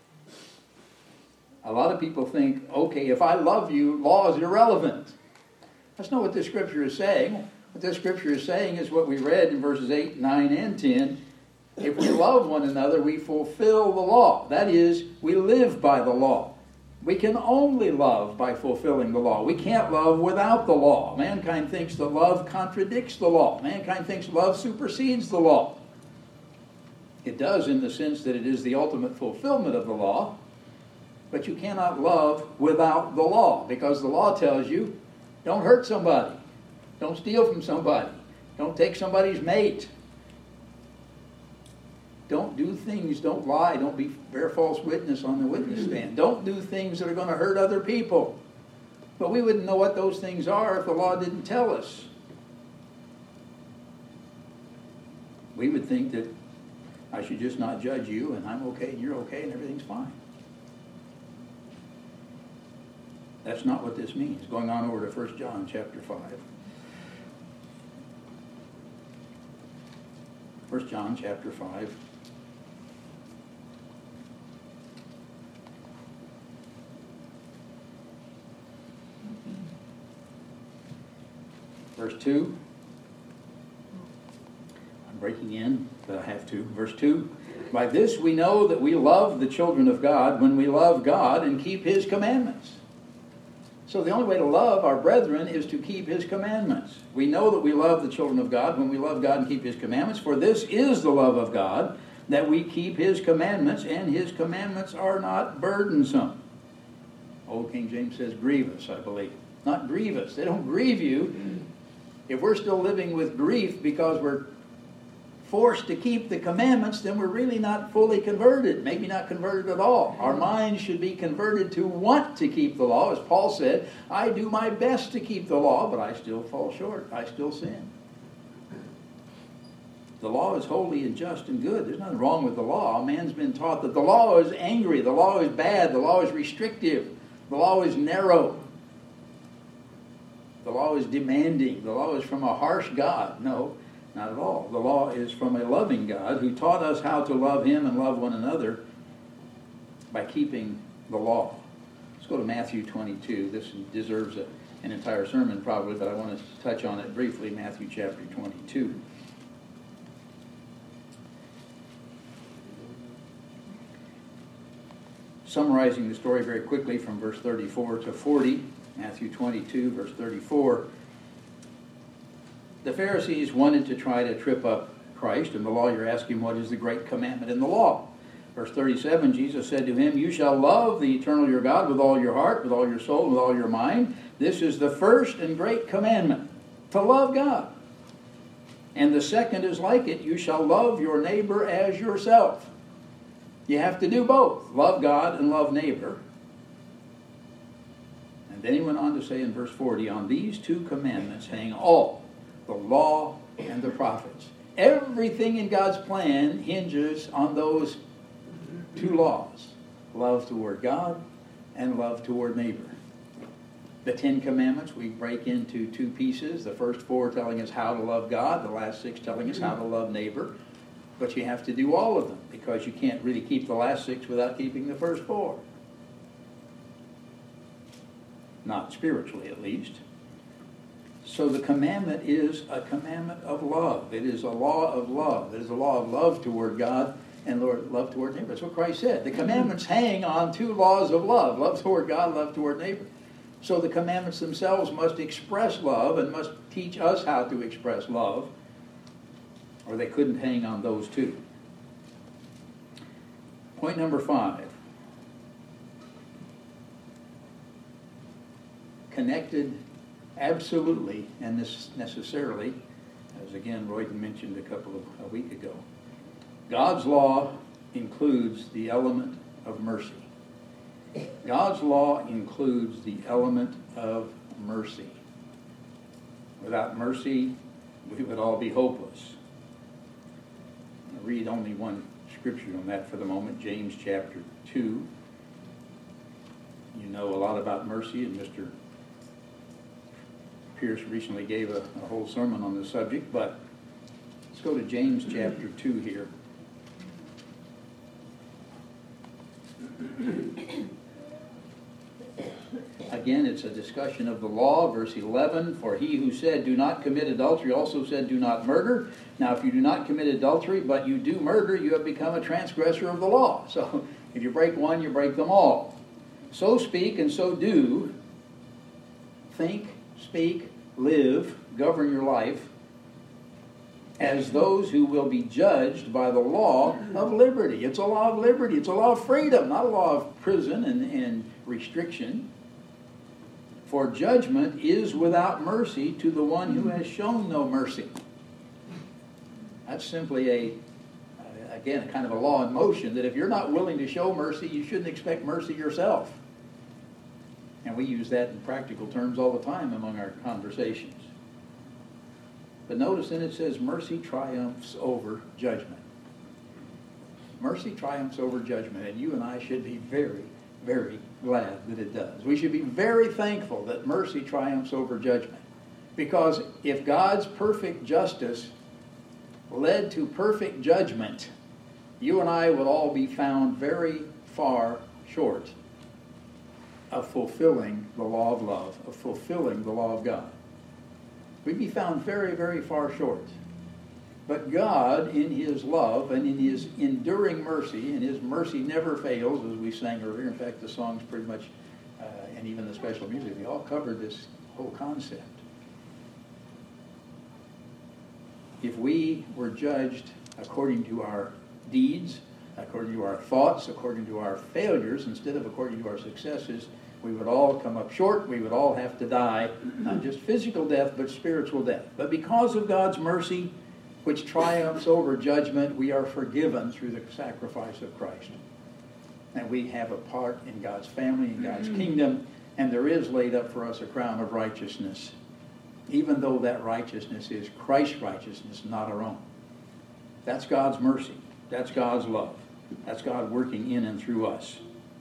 A lot of people think, okay, if I love you, law is irrelevant. That's not what this scripture is saying. What this scripture is saying is what we read in verses eight, nine, and ten. If we love one another, we fulfill the law. That is, we live by the law. We can only love by fulfilling the law. We can't love without the law. Mankind thinks that love contradicts the law. Mankind thinks love supersedes the law. It does in the sense that it is the ultimate fulfillment of the law, but you cannot love without the law, because the law tells you, don't hurt somebody, don't steal from somebody, don't take somebody's mate, don't do things, don't lie, don't be bear false witness on the witness stand. Don't do things that are going to hurt other people. But we wouldn't know what those things are if the law didn't tell us. We would think that I should just not judge you, and I'm okay, and you're okay, and everything's fine. That's not what this means. Going on over to First John chapter five. First John chapter five. Verse two. I'm breaking in, but I have to. Verse two. By this we know that we love the children of God when we love God and keep His commandments. So the only way to love our brethren is to keep His commandments. We know that we love the children of God when we love God and keep His commandments. For this is the love of God, that we keep His commandments, and His commandments are not burdensome. Old King James says grievous, I believe. Not grievous. They don't grieve you. If we're still living with grief because we're forced to keep the commandments, then we're really not fully converted, maybe not converted at all. Our minds should be converted to want to keep the law. As Paul said, I do my best to keep the law, but I still fall short. I still sin. The law is holy and just and good. There's nothing wrong with the law. Man's been taught that the law is angry, the law is bad, the law is restrictive, the law is narrow, the law is demanding, the law is from a harsh God. No, not at all. The law is from a loving God who taught us how to love him and love one another by keeping the law. Let's go to Matthew twenty-two. This deserves a, an entire sermon probably, but I want to touch on it briefly. Matthew chapter twenty-two. Summarizing the story very quickly from verse thirty-four to forty, Matthew twenty-two, verse thirty-four. The Pharisees wanted to try to trip up Christ, and the lawyer asked him, what is the great commandment in the law? Verse thirty-seven, Jesus said to him, you shall love the eternal your God with all your heart, with all your soul, and with all your mind. This is the first and great commandment, to love God. And the second is like it, you shall love your neighbor as yourself. You have to do both, love God and love neighbor. And then he went on to say in verse forty, on these two commandments hang all, the law and the prophets. Everything in God's plan hinges on those two laws, love toward God and love toward neighbor. The Ten Commandments we break into two pieces, the first four telling us how to love God, the last six telling us how to love neighbor. But you have to do all of them, because you can't really keep the last six without keeping the first four. Not spiritually, at least. So the commandment is a commandment of love. It is a law of love. It is a law of love toward God and Lord, love toward neighbor. That's what Christ said. The commandments hang on two laws of love. Love toward God, love toward neighbor. So the commandments themselves must express love and must teach us how to express love, or they couldn't hang on those two. Point number five. Connected absolutely and necessarily, as again Royden mentioned a couple of a week ago, God's law includes the element of mercy. God's law includes the element of mercy. Without mercy, we would all be hopeless. I'll read only one scripture on that for the moment, James chapter two. You know a lot about mercy, and Mister Pierce recently gave a, a whole sermon on the subject, but let's go to James chapter two here. Again, it's a discussion of the law, verse eleven, for he who said, do not commit adultery, also said, do not murder. Now, if you do not commit adultery, but you do murder, you have become a transgressor of the law. So, if you break one, you break them all. So speak and so do. Think, speak, live, govern your life as those who will be judged by the law of liberty. It's a law of liberty. It's a law of freedom, not a law of prison and, and restriction. For judgment is without mercy to the one who has shown no mercy. That's simply a, again, kind of a law in motion, that if you're not willing to show mercy, you shouldn't expect mercy yourself. And we use that in practical terms all the time among our conversations. But notice then it says, mercy triumphs over judgment. Mercy triumphs over judgment, and you and I should be very, very glad that it does. We should be very thankful that mercy triumphs over judgment. Because if God's perfect justice led to perfect judgment, you and I would all be found very far short of fulfilling the law of love, of fulfilling the law of God. We'd be found very, very far short. But God, in his love and in his enduring mercy, and his mercy never fails, as we sang earlier. In fact, the songs pretty much, uh, and even the special music, we all covered this whole concept. If we were judged according to our deeds, according to our thoughts, according to our failures, instead of according to our successes, we would all come up short. We would all have to die, not just physical death, but spiritual death. But because of God's mercy, which triumphs over judgment, we are forgiven through the sacrifice of Christ. And we have a part in God's family, in God's kingdom, and there is laid up for us a crown of righteousness, even though that righteousness is Christ's righteousness, not our own. That's God's mercy. That's God's love. That's God working in and through us.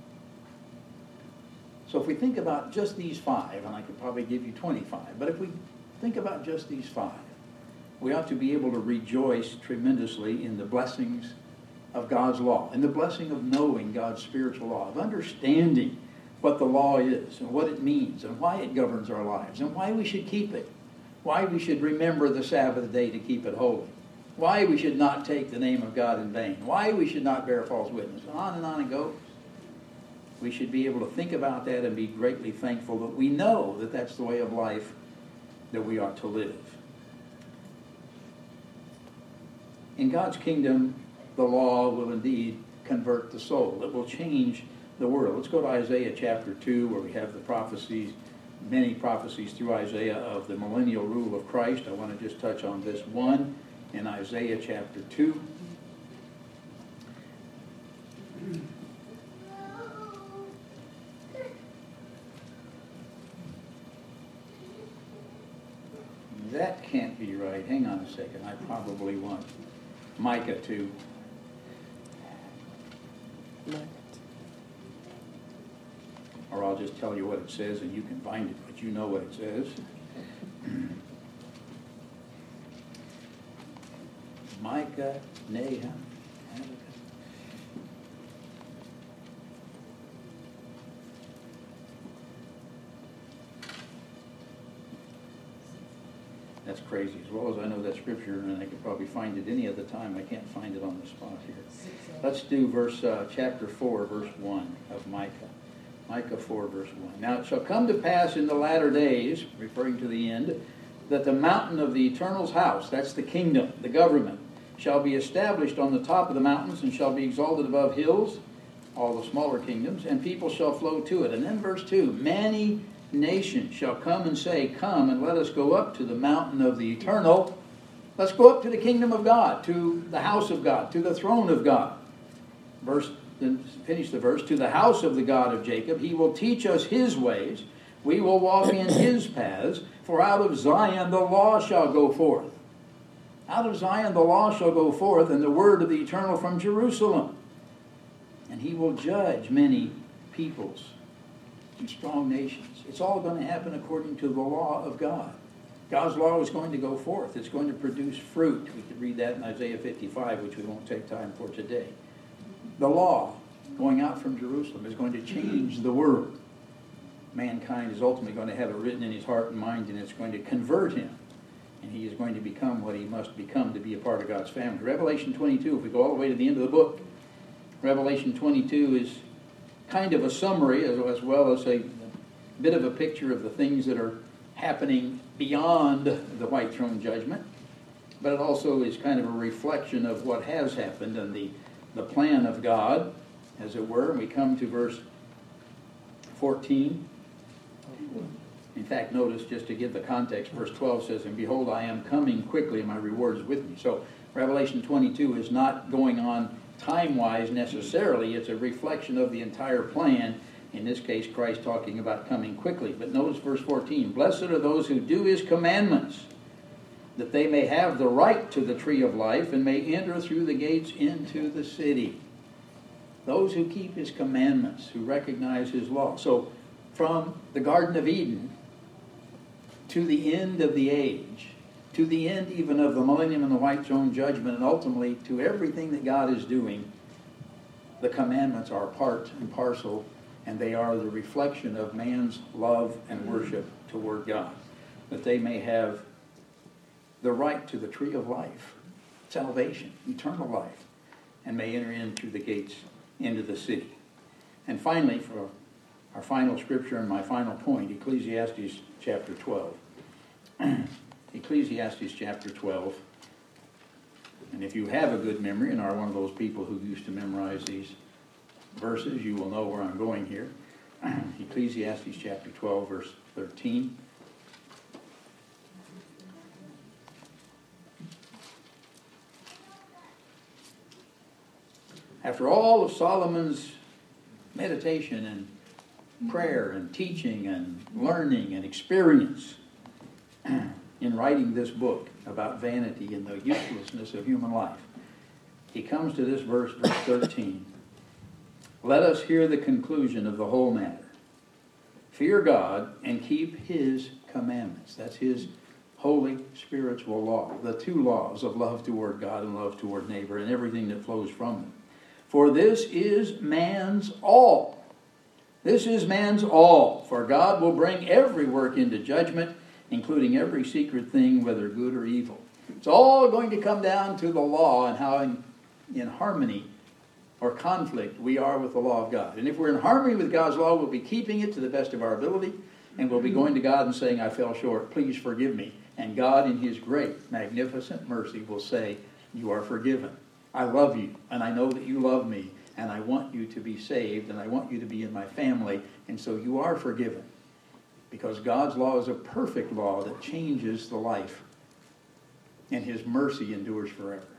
So if we think about just these five, and I could probably give you twenty-five, but if we think about just these five, we ought to be able to rejoice tremendously in the blessings of God's law, in the blessing of knowing God's spiritual law, of understanding what the law is and what it means and why it governs our lives and why we should keep it, why we should remember the Sabbath day to keep it holy, why we should not take the name of God in vain, why we should not bear false witness, on and on it goes. We should be able to think about that and be greatly thankful that we know that that's the way of life that we ought to live. In God's kingdom, the law will indeed convert the soul. It will change the world. Let's go to Isaiah chapter two, where we have the prophecies, many prophecies through Isaiah of the millennial rule of Christ. I want to just touch on this one in Isaiah chapter two. That can't be right. Hang on a second. I probably want Micah two. Right. Or I'll just tell you what it says and you can find it, but you know what it says. Micah, Nahum, Habakkuk. That's crazy. As well as I know that scripture, and I could probably find it any other time, I can't find it on the spot here. Let's do verse uh, chapter four, verse one of Micah. Micah four, verse one. Now it shall come to pass in the latter days, referring to the end, that the mountain of the Eternal's house, that's the kingdom, the government, shall be established on the top of the mountains and shall be exalted above hills, all the smaller kingdoms, and people shall flow to it. And then verse two, many nations shall come and say, come and let us go up to the mountain of the Eternal. Let's go up to the kingdom of God, to the house of God, to the throne of God. Verse, then finish the verse, to the house of the God of Jacob. He will teach us his ways. We will walk in his paths. For out of Zion the law shall go forth. Out of Zion the law shall go forth, and the word of the Eternal from Jerusalem. And he will judge many peoples and strong nations. It's all going to happen according to the law of God. God's law is going to go forth. It's going to produce fruit. We could read that in Isaiah fifty-five, which we won't take time for today. The law going out from Jerusalem is going to change the world. Mankind is ultimately going to have it written in his heart and mind, and it's going to convert him. And he is going to become what he must become to be a part of God's family. Revelation twenty-two, if we go all the way to the end of the book, Revelation twenty-two is kind of a summary as, as well as a bit of a picture of the things that are happening beyond the white throne judgment. But it also is kind of a reflection of what has happened and the, the plan of God, as it were. And we come to verse fourteen. In fact, notice, just to give the context, verse twelve says, and behold, I am coming quickly, and my reward is with me. So Revelation twenty-two is not going on time-wise necessarily. It's a reflection of the entire plan. In this case, Christ talking about coming quickly. But notice verse fourteen, blessed are those who do his commandments, that they may have the right to the tree of life and may enter through the gates into the city. Those who keep his commandments, who recognize his law. So from the Garden of Eden to the end of the age, to the end even of the millennium and the white throne judgment, and ultimately to everything that God is doing, the commandments are part and parcel, and they are the reflection of man's love and worship toward God, that they may have the right to the tree of life, salvation, eternal life, and may enter in through the gates into the city. And finally, for our final scripture and my final point, Ecclesiastes chapter twelve. Ecclesiastes chapter twelve. And if you have a good memory and are one of those people who used to memorize these verses, you will know where I'm going here. Ecclesiastes chapter twelve, verse thirteen. After all of Solomon's meditation and prayer and teaching and learning and experience in writing this book about vanity and the uselessness of human life, he comes to this verse, verse thirteen. Let us hear the conclusion of the whole matter. Fear God and keep his commandments. That's his holy spiritual law. The two laws of love toward God and love toward neighbor and everything that flows from them. For this is man's all. This is man's all. For God will bring every work into judgment, including every secret thing, whether good or evil. It's all going to come down to the law and how in, in harmony or conflict we are with the law of God. And if we're in harmony with God's law, we'll be keeping it to the best of our ability, and we'll be going to God and saying, I fell short, please forgive me. And God in his great, magnificent mercy will say, you are forgiven. I love you, and I know that you love me, and I want you to be saved, and I want you to be in my family, and so you are forgiven. Because God's law is a perfect law that changes the life, and his mercy endures forever.